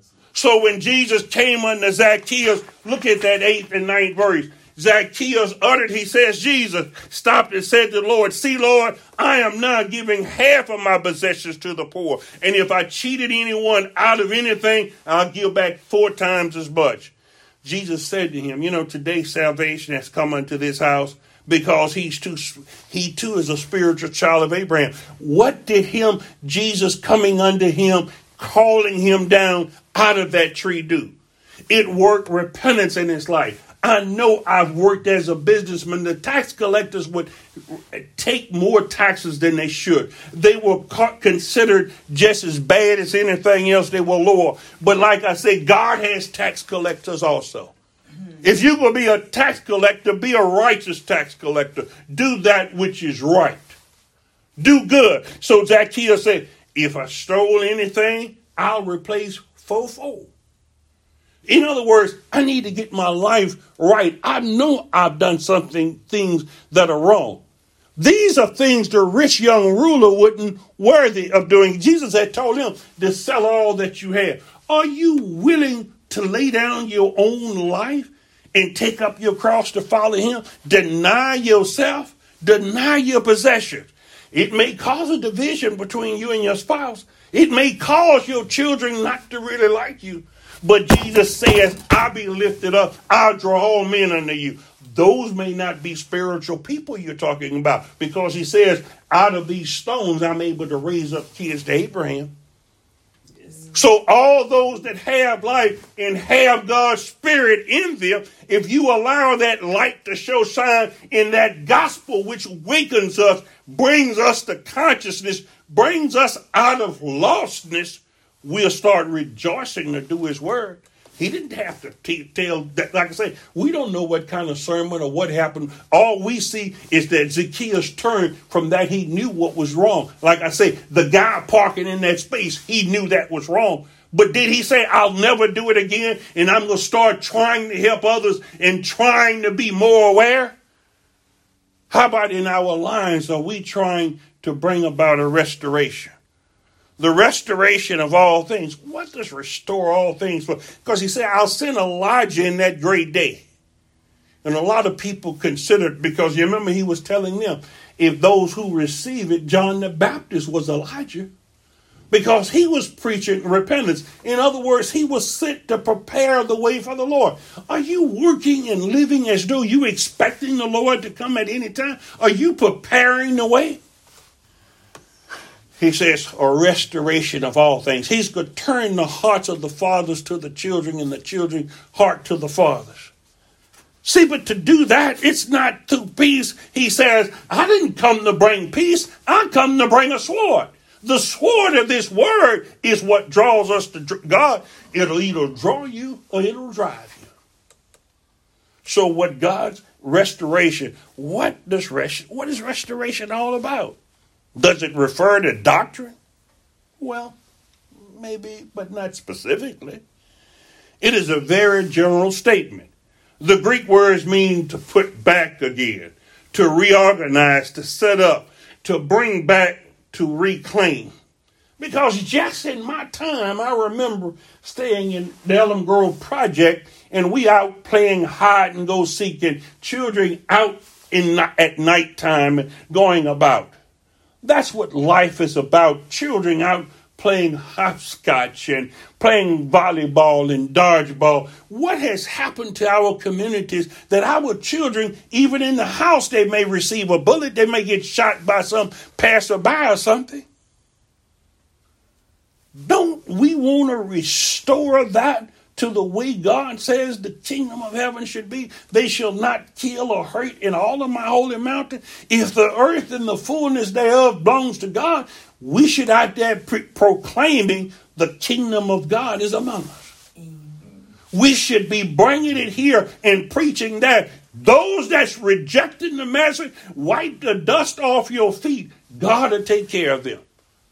B: So when Jesus came unto Zacchaeus, look at that eighth and ninth verse. Zacchaeus uttered, he says, Jesus stopped and said to the Lord, see, Lord, I am now giving half of my possessions to the poor. And if I cheated anyone out of anything, I'll give back four times as much. Jesus said to him, you know, today salvation has come unto this house because he's too, he too is a spiritual child of Abraham. What did him, Jesus coming unto him, calling him down out of that tree do? It worked repentance in his life. I know I've worked as a businessman. The tax collectors would take more taxes than they should. They were considered just as bad as anything else. They were lower. But like I say, God has tax collectors also. If you're going to be a tax collector, be a righteous tax collector. Do that which is right. Do good. So Zacchaeus said, if I stole anything, I'll replace fourfold. In other words, I need to get my life right. I know I've done something, things that are wrong. These are things the rich young ruler wasn't worthy of doing. Jesus had told him to sell all that you have. Are you willing to lay down your own life and take up your cross to follow him? Deny yourself, deny your possessions. It may cause a division between you and your spouse. It may cause your children not to really like you. But Jesus says, I'll be lifted up. I'll draw all men unto you. Those may not be spiritual people you're talking about. Because he says, out of these stones, I'm able to raise up kids to Abraham. Yes. So all those that have life and have God's spirit in them, if you allow that light to show shine in that gospel which awakens us, brings us to consciousness, brings us out of lostness, we'll start rejoicing to do his word. He didn't have to t- tell, that, like I say, we don't know what kind of sermon or what happened. All we see is that Zacchaeus turned from that. He knew what was wrong. Like I say, the guy parking in that space, he knew that was wrong. But did he say, I'll never do it again and I'm going to start trying to help others and trying to be more aware? How about in our lives, are we trying to bring about a restoration? The restoration of all things. What does restore all things for? Because he said, I'll send Elijah in that great day. And a lot of people considered, because you remember he was telling them, if those who receive it, John the Baptist was Elijah. Because he was preaching repentance. In other words, he was sent to prepare the way for the Lord. Are you working and living as though you expecting the Lord to come at any time? Are you preparing the way? He says, a restoration of all things. He's going to turn the hearts of the fathers to the children and the children's heart to the fathers. See, but to do that, it's not through peace. He says, I didn't come to bring peace. I come to bring a sword. The sword of this word is what draws us to God. It'll either draw you or it'll drive you. So what God's restoration, what does rest, what is restoration all about? Does it refer to doctrine? Well, maybe, but not specifically. It is a very general statement. The Greek words mean to put back again, to reorganize, to set up, to bring back, to reclaim. Because just in my time, I remember staying in the Elm Grove Project, and we out playing hide and go seek, and children out in at nighttime going about. That's what life is about. Children out playing hopscotch and playing volleyball and dodgeball. What has happened to our communities that our children, even in the house, they may receive a bullet, they may get shot by some passerby or something. Don't we want to restore that to the way God says the kingdom of heaven should be? They shall not kill or hurt in all of my holy mountain. If the earth and the fullness thereof belongs to God, we should out there pre- proclaiming the kingdom of God is among us. Mm-hmm. We should be bringing it here and preaching that. Those that's rejecting the message, wipe the dust off your feet. God will take care of them.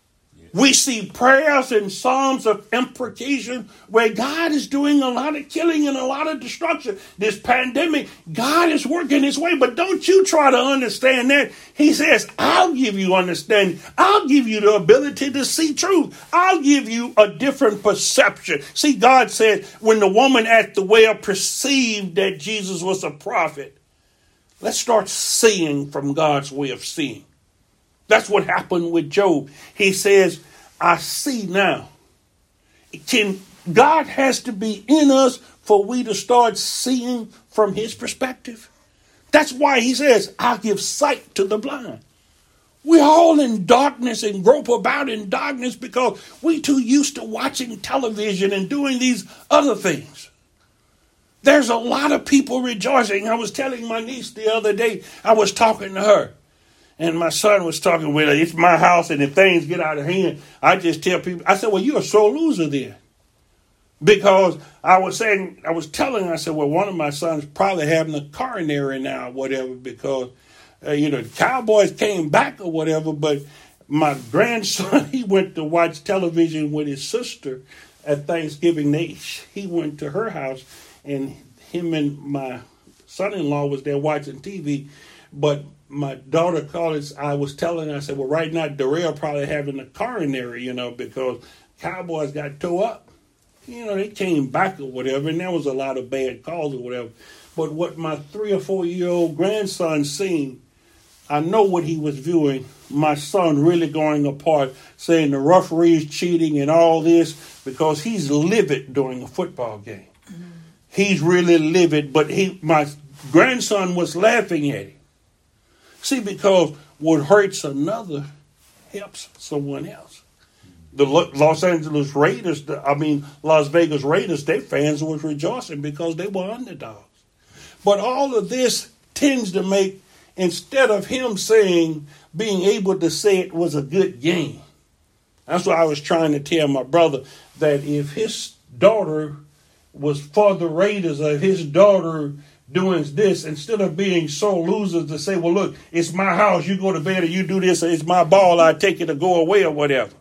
B: We see prayers and psalms of imprecation where God is doing a lot of killing and a lot of destruction. This pandemic, God is working his way, but don't you try to understand that. He says, I'll give you understanding. I'll give you the ability to see truth. I'll give you a different perception. See, God said when the woman at the well perceived that Jesus was a prophet, let's start seeing from God's way of seeing. That's what happened with Job. He says, I see now. Can, God has to be in us for we to start seeing from his perspective. That's why he says, I'll give sight to the blind. We're all in darkness and grope about in darkness because we too used to watching television and doing these other things. There's a lot of people rejoicing. I was telling my niece the other day, I was talking to her. And my son was talking with her. It's my house, and if things get out of hand, I just tell people. I said, well, you're a sore loser then. Because I was saying, I was telling her, I said, well, one of my sons probably having a coronary now or whatever because, uh, you know, the Cowboys came back or whatever. But my grandson, he went to watch television with his sister at Thanksgiving. They, he went to her house, and him and my son-in-law was there watching T V. But my daughter called us. I was telling her, I said, well, right now, Darrell probably having a coronary, you know, because Cowboys got tore up. You know, they came back or whatever, and there was a lot of bad calls or whatever. But what my three or four-year-old grandson seen, I know what he was viewing. My son really going apart, saying the referees cheating and all this, because he's livid during a football game. Mm-hmm. He's really livid, but he, my grandson was laughing at him. See, because what hurts another helps someone else. The Los Angeles Raiders, I mean, Las Vegas Raiders, their fans was rejoicing because they were underdogs. But all of this tends to make, instead of him saying, being able to say it was a good game. That's why I was trying to tell my brother that if his daughter was for the Raiders or his daughter doing this, instead of being so losers to say, well, look, it's my house, you go to bed or you do this, or it's my ball, I take it to go away or whatever.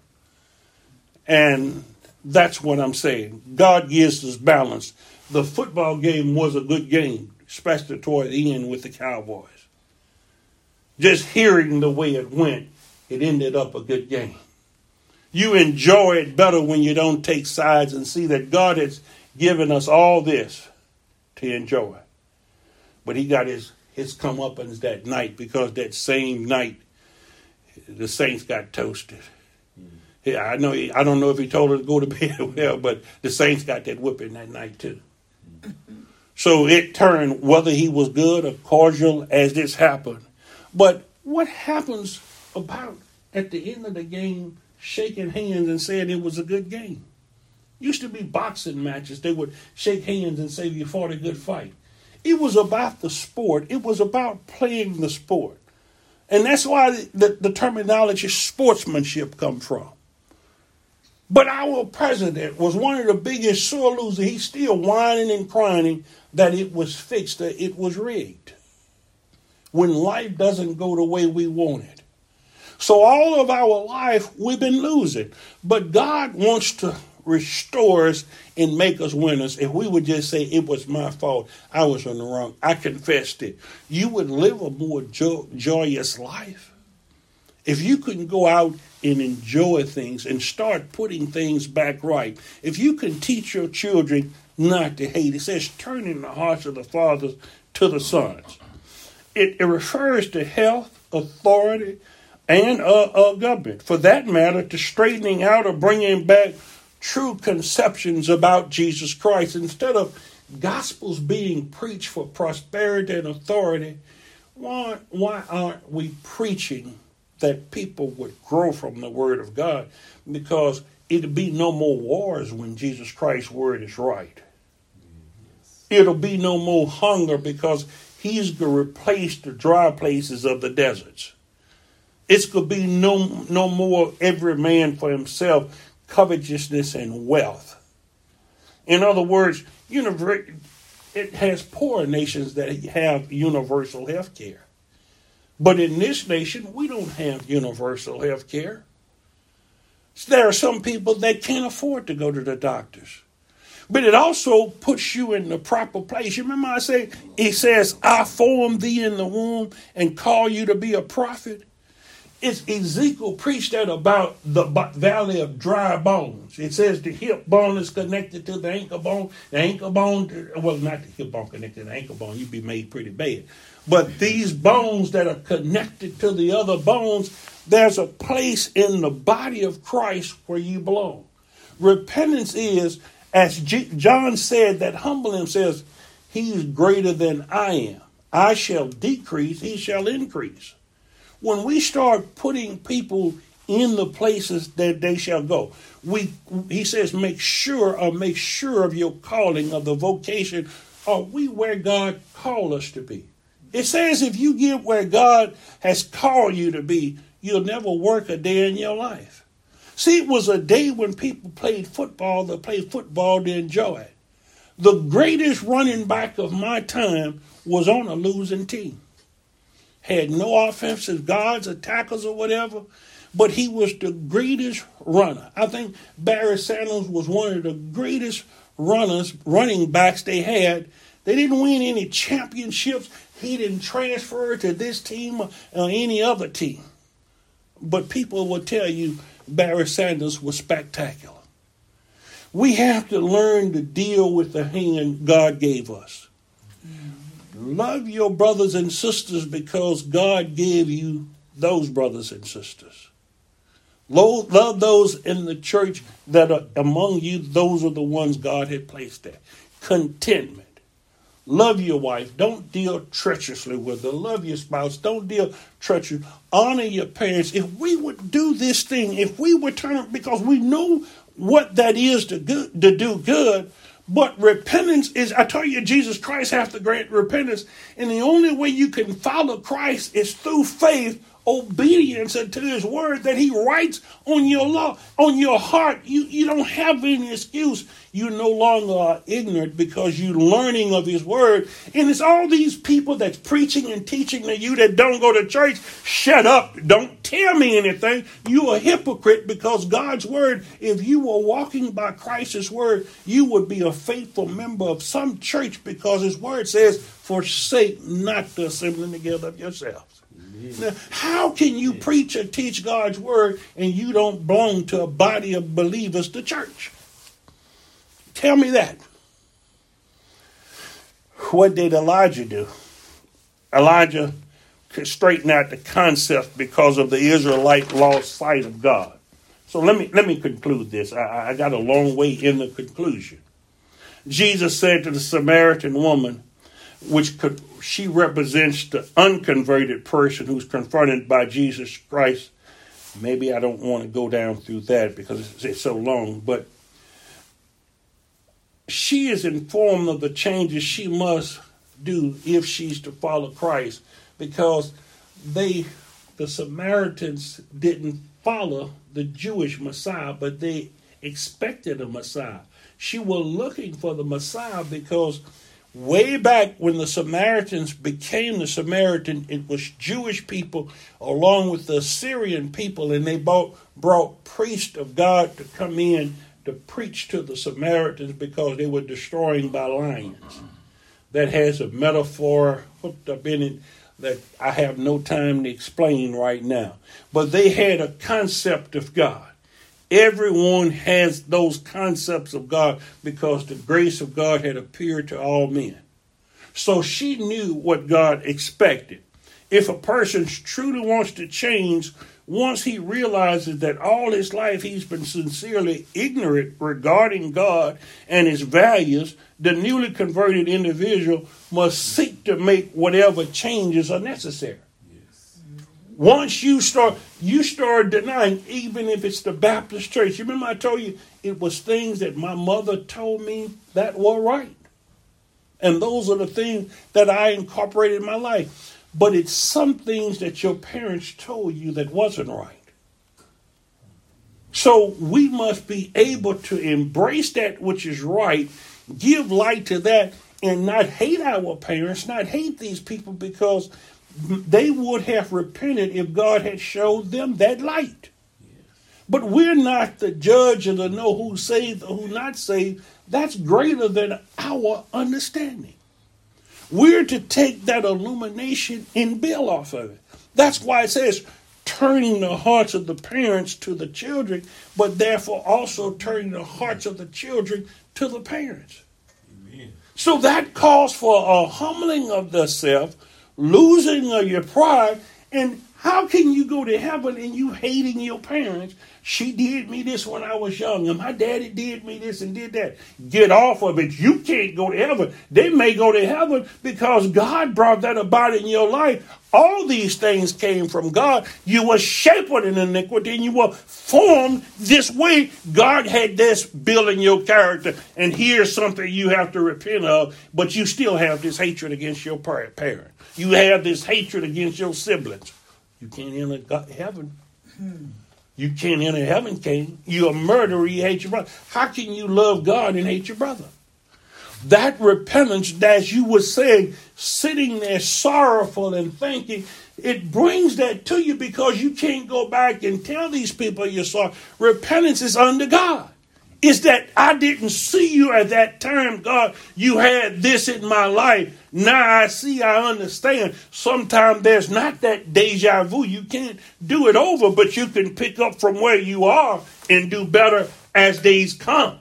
B: And that's what I'm saying. God gives us balance. The football game was a good game, especially toward the end with the Cowboys. Just hearing the way it went, it ended up a good game. You enjoy it better when you don't take sides and see that God has given us all this to enjoy. But he got his, his comeuppance that night, because that same night the saints got toasted. Yeah, I know. He, I don't know if he told her to go to bed well, but the saints got that whipping that night too. So it turned, whether he was good or cordial as this happened. But what happens about at the end of the game shaking hands and saying it was a good game? Used to be boxing matches. They would shake hands and say you fought a good fight. It was about the sport. It was about playing the sport. And that's why the, the, the terminology sportsmanship come from. But our president was one of the biggest sore losers. He's still whining and crying that it was fixed, that it was rigged. When life doesn't go the way we want it. So all of our life, we've been losing. But God wants to restore us and make us winners. If we would just say, it was my fault, I was on the wrong, I confessed it, you would live a more jo- joyous life. If you couldn't go out and enjoy things and start putting things back right. If you can teach your children not to hate, it says turning the hearts of the fathers to the sons. It, it refers to health, authority, and uh, uh, government. For that matter, to straightening out or bringing back true conceptions about Jesus Christ. Instead of gospels being preached for prosperity and authority, why, why aren't we preaching that people would grow from the word of God? Because it'll be no more wars when Jesus Christ's word is right. It'll be no more hunger because he's going to replace the dry places of the deserts. It's going to be no, no more every man for himself, covetousness and wealth. In other words, it has poor nations that have universal health care. But in this nation, we don't have universal health care. There are some people that can't afford to go to the doctors. But it also puts you in the proper place. You remember I said, it says, I formed thee in the womb and call you to be a prophet. It's Ezekiel preached that about the valley of dry bones. It says the hip bone is connected to the ankle bone. The ankle bone, well, not the hip bone connected to the ankle bone. You'd be made pretty bad. But these bones that are connected to the other bones, there's a place in the body of Christ where you belong. Repentance is, as G- John said, that humble himself, he's greater than I am. I shall decrease, he shall increase. When we start putting people in the places that they shall go, we he says, make sure or make sure of your calling, of the vocation. Are we where God called us to be? It says if you get where God has called you to be, you'll never work a day in your life. See, it was a day when people played football, they played football to enjoy it. The greatest running back of my time was on a losing team. Had no offensive guards or tackles or whatever, but he was the greatest runner. I think Barry Sanders was one of the greatest runners, running backs they had. They didn't win any championships. He didn't transfer to this team or, or any other team. But people will tell you Barry Sanders was spectacular. We have to learn to deal with the hand God gave us. Love your brothers and sisters because God gave you those brothers and sisters. Love those in the church that are among you. Those are the ones God had placed there. Contentment. Love your wife. Don't deal treacherously with her. Love your spouse. Don't deal treacherously. Honor your parents. If we would do this thing, if we would turn, because we know what that is to, good, to do good. But repentance is, I tell you, Jesus Christ has to grant repentance. And the only way you can follow Christ is through faith, obedience unto his word that he writes on your law, on your heart. You, you don't have any excuse. You no longer are ignorant because you're learning of his word. And it's all these people that's preaching and teaching to you that don't go to church. Shut up. Don't tell me anything. You're a hypocrite because God's word, if you were walking by Christ's word, you would be a faithful member of some church because his word says, forsake not the assembling together of yourselves. Now, how can you preach or teach God's word and you don't belong to a body of believers, the church? Tell me that. What did Elijah do? Elijah could straighten out the concept because of the Israelite lost sight of God. So let me let me conclude this. I, I got a long way in the conclusion. Jesus said to the Samaritan woman, which could, she represents the unconverted person who's confronted by Jesus Christ. Maybe I don't want to go down through that because it's, it's so long, but she is informed of the changes she must do if she's to follow Christ, because they, the Samaritans, didn't follow the Jewish Messiah, but they expected a Messiah. She was looking for the Messiah because way back when the Samaritans became the Samaritan, it was Jewish people along with the Assyrian people, and they brought, brought priests of God to come in to preach to the Samaritans because they were destroying by lions. That has a metaphor hooked up in it that I have no time to explain right now. But they had a concept of God. Everyone has those concepts of God because the grace of God had appeared to all men. So she knew what God expected. If a person truly wants to change, once he realizes that all his life he's been sincerely ignorant regarding God and his values, the newly converted individual must seek to make whatever changes are necessary. Yes. Once you start, you start denying, even if it's the Baptist church. You remember I told you it was things that my mother told me that were right. And those are the things that I incorporated in my life. But it's some things that your parents told you that wasn't right. So we must be able to embrace that which is right, give light to that, and not hate our parents, not hate these people, because they would have repented if God had showed them that light. Yes. But we're not the judge of to know who's saved or who's not saved. That's greater than our understanding. We're to take that illumination and build off of it. That's why it says turning the hearts of the parents to the children, but therefore also turning the hearts of the children to the parents. Amen. So that calls for a humbling of the self, losing of your pride. And how can you go to heaven and you hating your parents? She did me this when I was young, and my daddy did me this and did that. Get off of it. You can't go to heaven. They may go to heaven because God brought that about in your life. All these things came from God. You were shaped in iniquity, and you were formed this way. God had this building your character, and here's something you have to repent of, but you still have this hatred against your parent. You have this hatred against your siblings. You can't enter God, heaven. Hmm. You can't enter heaven, Cain. You're a murderer, you hate your brother. How can you love God and hate your brother? That repentance, as you were saying, sitting there sorrowful and thinking, it brings that to you because you can't go back and tell these people you're sorry. Repentance is unto God. It's that I didn't see you at that time, God. You had this in my life. Now I see, I understand. Sometimes there's not that deja vu. You can't do it over, but you can pick up from where you are and do better as days come.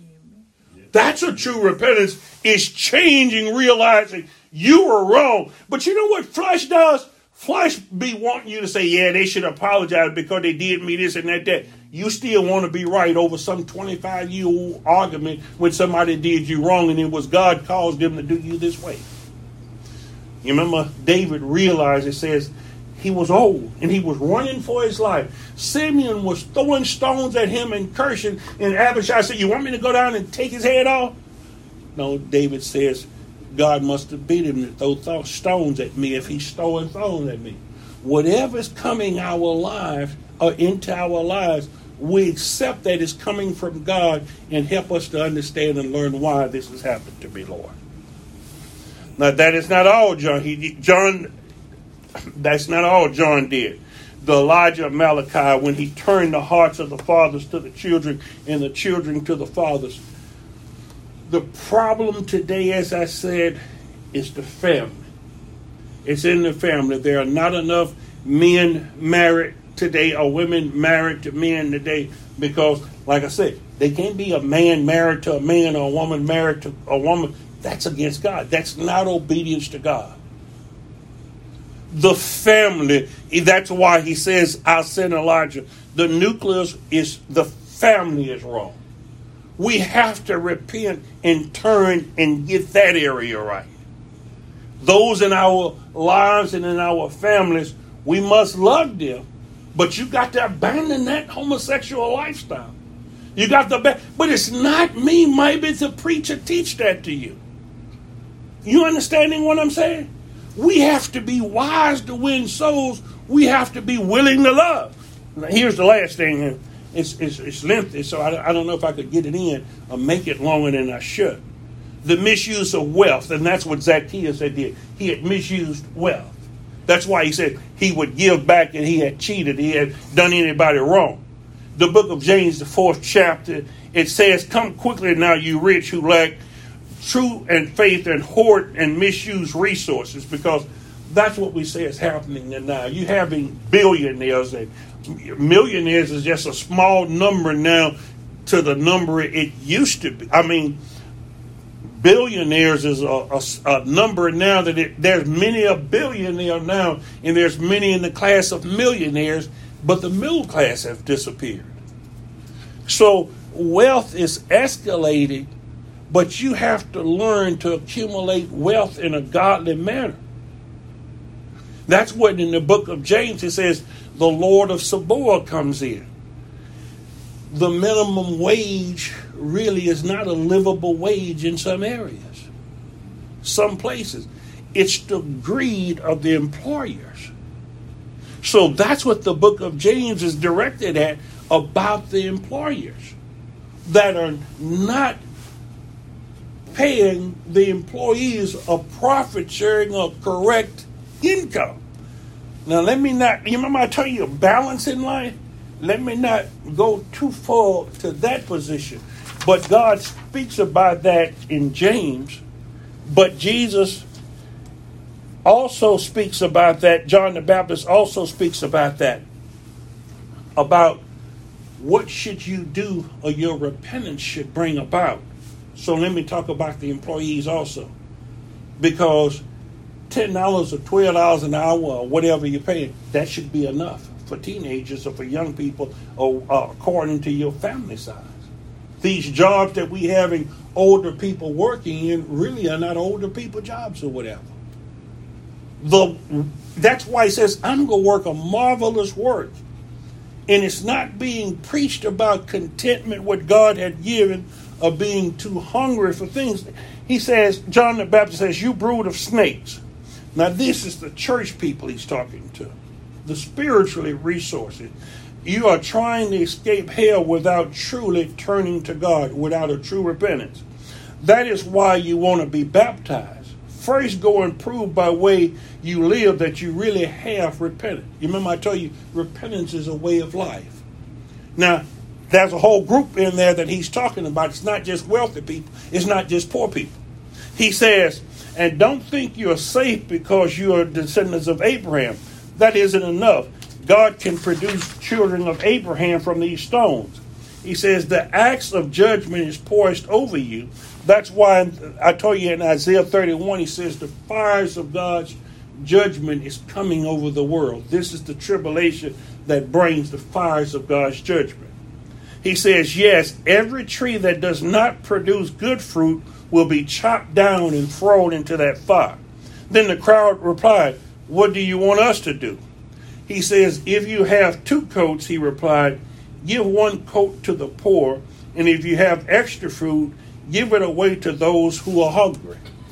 B: That's a true repentance, is changing, realizing you were wrong. But you know what flesh does? Flesh be wanting you to say, yeah, they should apologize because they did me this and that, that. You still want to be right over some twenty-five-year-old argument when somebody did you wrong and it was God caused them to do you this way. You remember David realized, it says, he was old and he was running for his life. Simeon was throwing stones at him and cursing. And Abishai said, you want me to go down and take his head off? No, David says, God must have beat him to throw stones at me if he's throwing stones at me. Whatever's coming our lives or into our lives, we accept that it's coming from God and help us to understand and learn why this has happened to me, Lord. Now, that is not all John. He, John, that's not all John did. The Elijah of Malachi, when he turned the hearts of the fathers to the children and the children to the fathers. The problem today, as I said, is the family. It's in the family. There are not enough men married today or women married to men today because, like I said, they can't be a man married to a man or a woman married to a woman. That's against God. That's not obedience to God. The family, that's why he says, I'll send Elijah. The nucleus is, the family is wrong. We have to repent and turn and get that area right. Those in our lives and in our families, we must love them, but you got to abandon that homosexual lifestyle. You got to, ba- but it's not me. Maybe the preacher teach that to you. You understanding what I'm saying? We have to be wise to win souls. We have to be willing to love. Now, here's the last thing. It's, it's, it's lengthy, so I, I don't know if I could get it in or make it longer than I should. The misuse of wealth, and that's what Zacchaeus had did. He had misused wealth. That's why he said he would give back and he had cheated. He had done anybody wrong. The book of James, the fourth chapter, it says, come quickly now, you rich who lack true and faith and hoard and misuse resources, because that's what we say is happening now. You having billionaires and millionaires is just a small number now to the number it used to be. I mean, billionaires is a, a, a number now that it, there's many a billionaire now, and there's many in the class of millionaires, but the middle class have disappeared. So wealth is escalating, but you have to learn to accumulate wealth in a godly manner. That's what in the book of James it says the Lord of Sabaoth comes in. The minimum wage really is not a livable wage in some areas, some places. It's the greed of the employers. So that's what the book of James is directed at, about the employers that are not paying the employees a profit sharing or correct income. Now let me not, you remember I told you a balance in life? Let me not go too far to that position. But God speaks about that in James. But Jesus also speaks about that. John the Baptist also speaks about that. About what should you do or your repentance should bring about. So let me talk about the employees also. Because ten dollars or twelve dollars an hour or whatever you're paying, that should be enough for teenagers or for young people, or uh, according to your family size. These jobs that we having older people working in really are not older people jobs or whatever. The that's why he says, I'm going to work a marvelous work. And it's not being preached about contentment, what God had given, or being too hungry for things. He says, John the Baptist says, you brood of snakes. Now this is the church people he's talking to. The spiritually resources. You are trying to escape hell without truly turning to God, without a true repentance. That is why you want to be baptized. First, go and prove by way you live that you really have repented. You remember I told you repentance is a way of life. Now, there's a whole group in there that he's talking about. It's not just wealthy people. It's not just poor people. He says, and don't think you're safe because you are descendants of Abraham. That isn't enough. God can produce children of Abraham from these stones. He says the axe of judgment is poised over you. That's why I told you in Isaiah thirty-one, he says the fires of God's judgment is coming over the world. This is the tribulation that brings the fires of God's judgment. He says, yes, every tree that does not produce good fruit will be chopped down and thrown into that fire. Then the crowd replied, what do you want us to do? He says, if you have two coats, he replied, give one coat to the poor, and if you have extra food, give it away to those who are hungry.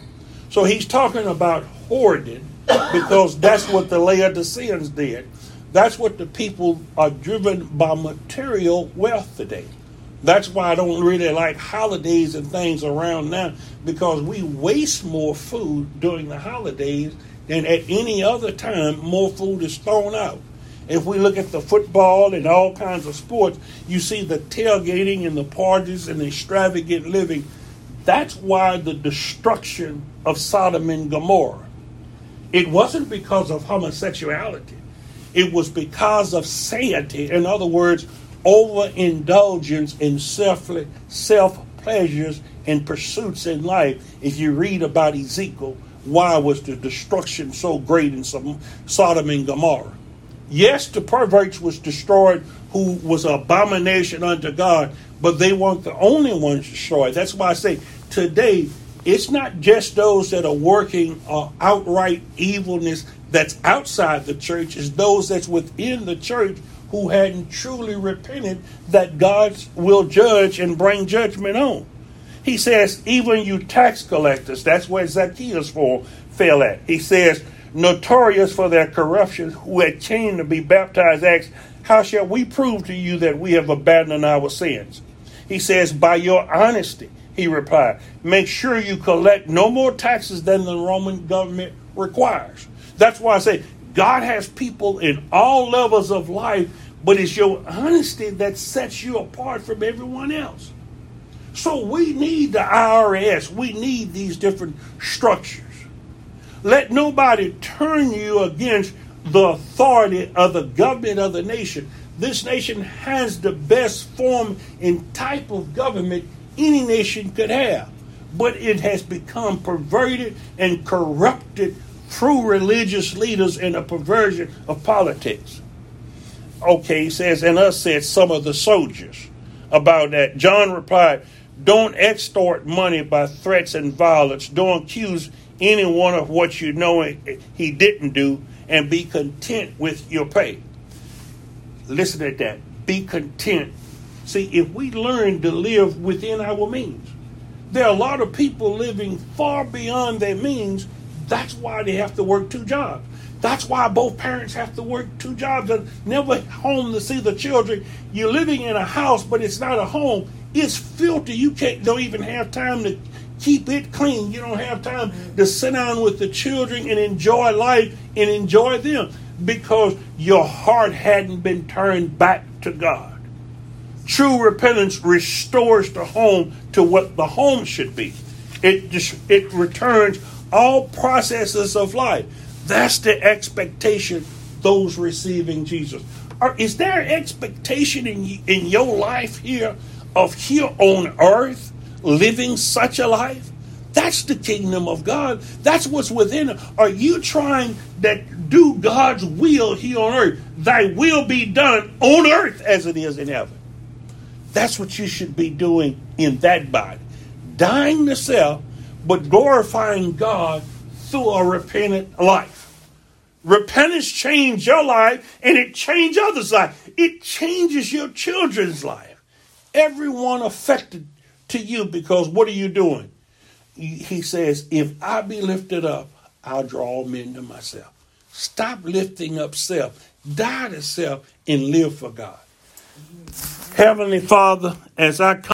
B: So he's talking about hoarding, because that's what the Laodiceans did. That's what the people are driven by material wealth today. That's why I don't really like holidays and things around now, because we waste more food during the holidays than at any other time. More food is thrown out. If we look at the football and all kinds of sports, you see the tailgating and the parties and the extravagant living. That's why the destruction of Sodom and Gomorrah. It wasn't because of homosexuality. It was because of satiety. In other words, overindulgence in self self pleasures and pursuits in life. If you read about Ezekiel, why was the destruction so great in Sodom and Gomorrah? Yes, the perverts was destroyed, who was an abomination unto God, but they weren't the only ones destroyed. That's why I say today, it's not just those that are working uh, outright evilness that's outside the church. It's those that's within the church who hadn't truly repented that God will judge and bring judgment on. He says, even you tax collectors, that's where Zacchaeus fall, fell at. He says, notorious for their corruption, who had came to be baptized, asked, how shall we prove to you that we have abandoned our sins? He says, by your honesty, he replied, make sure you collect no more taxes than the Roman government requires. That's why I say God has people in all levels of life, but it's your honesty that sets you apart from everyone else. So we need the I R S. We need these different structures. Let nobody turn you against the authority of the government of the nation. This nation has the best form and type of government any nation could have. But it has become perverted and corrupted through religious leaders and a perversion of politics. Okay, he says, and us said some of the soldiers about that. John replied, don't extort money by threats and violence. Don't accuse anyone of what you know he didn't do, and be content with your pay. Listen at that. Be content. See, if we learn to live within our means, there are a lot of people living far beyond their means. That's why they have to work two jobs. That's why both parents have to work two jobs and never home to see the children. You're living in a house, but it's not a home. It's filthy. You can't don't even have time to keep it clean. You don't have time to sit down with the children and enjoy life and enjoy them because your heart hadn't been turned back to God. True repentance restores the home to what the home should be. It just it returns all processes of life. That's the expectation those receiving Jesus. Or is there expectation in in your life here of here on earth living such a life? That's the kingdom of God. That's what's within it. Are you trying to do God's will here on earth? Thy will be done on earth as it is in heaven. That's what you should be doing in that body. Dying to self, but glorifying God through a repentant life. Repentance changed your life, and it changed others' life. It changes your children's life. Everyone affected to you, because what are you doing? He says, if I be lifted up, I'll draw all men to myself. Stop lifting up self. Die to self and live for God. Heavenly Father, as I come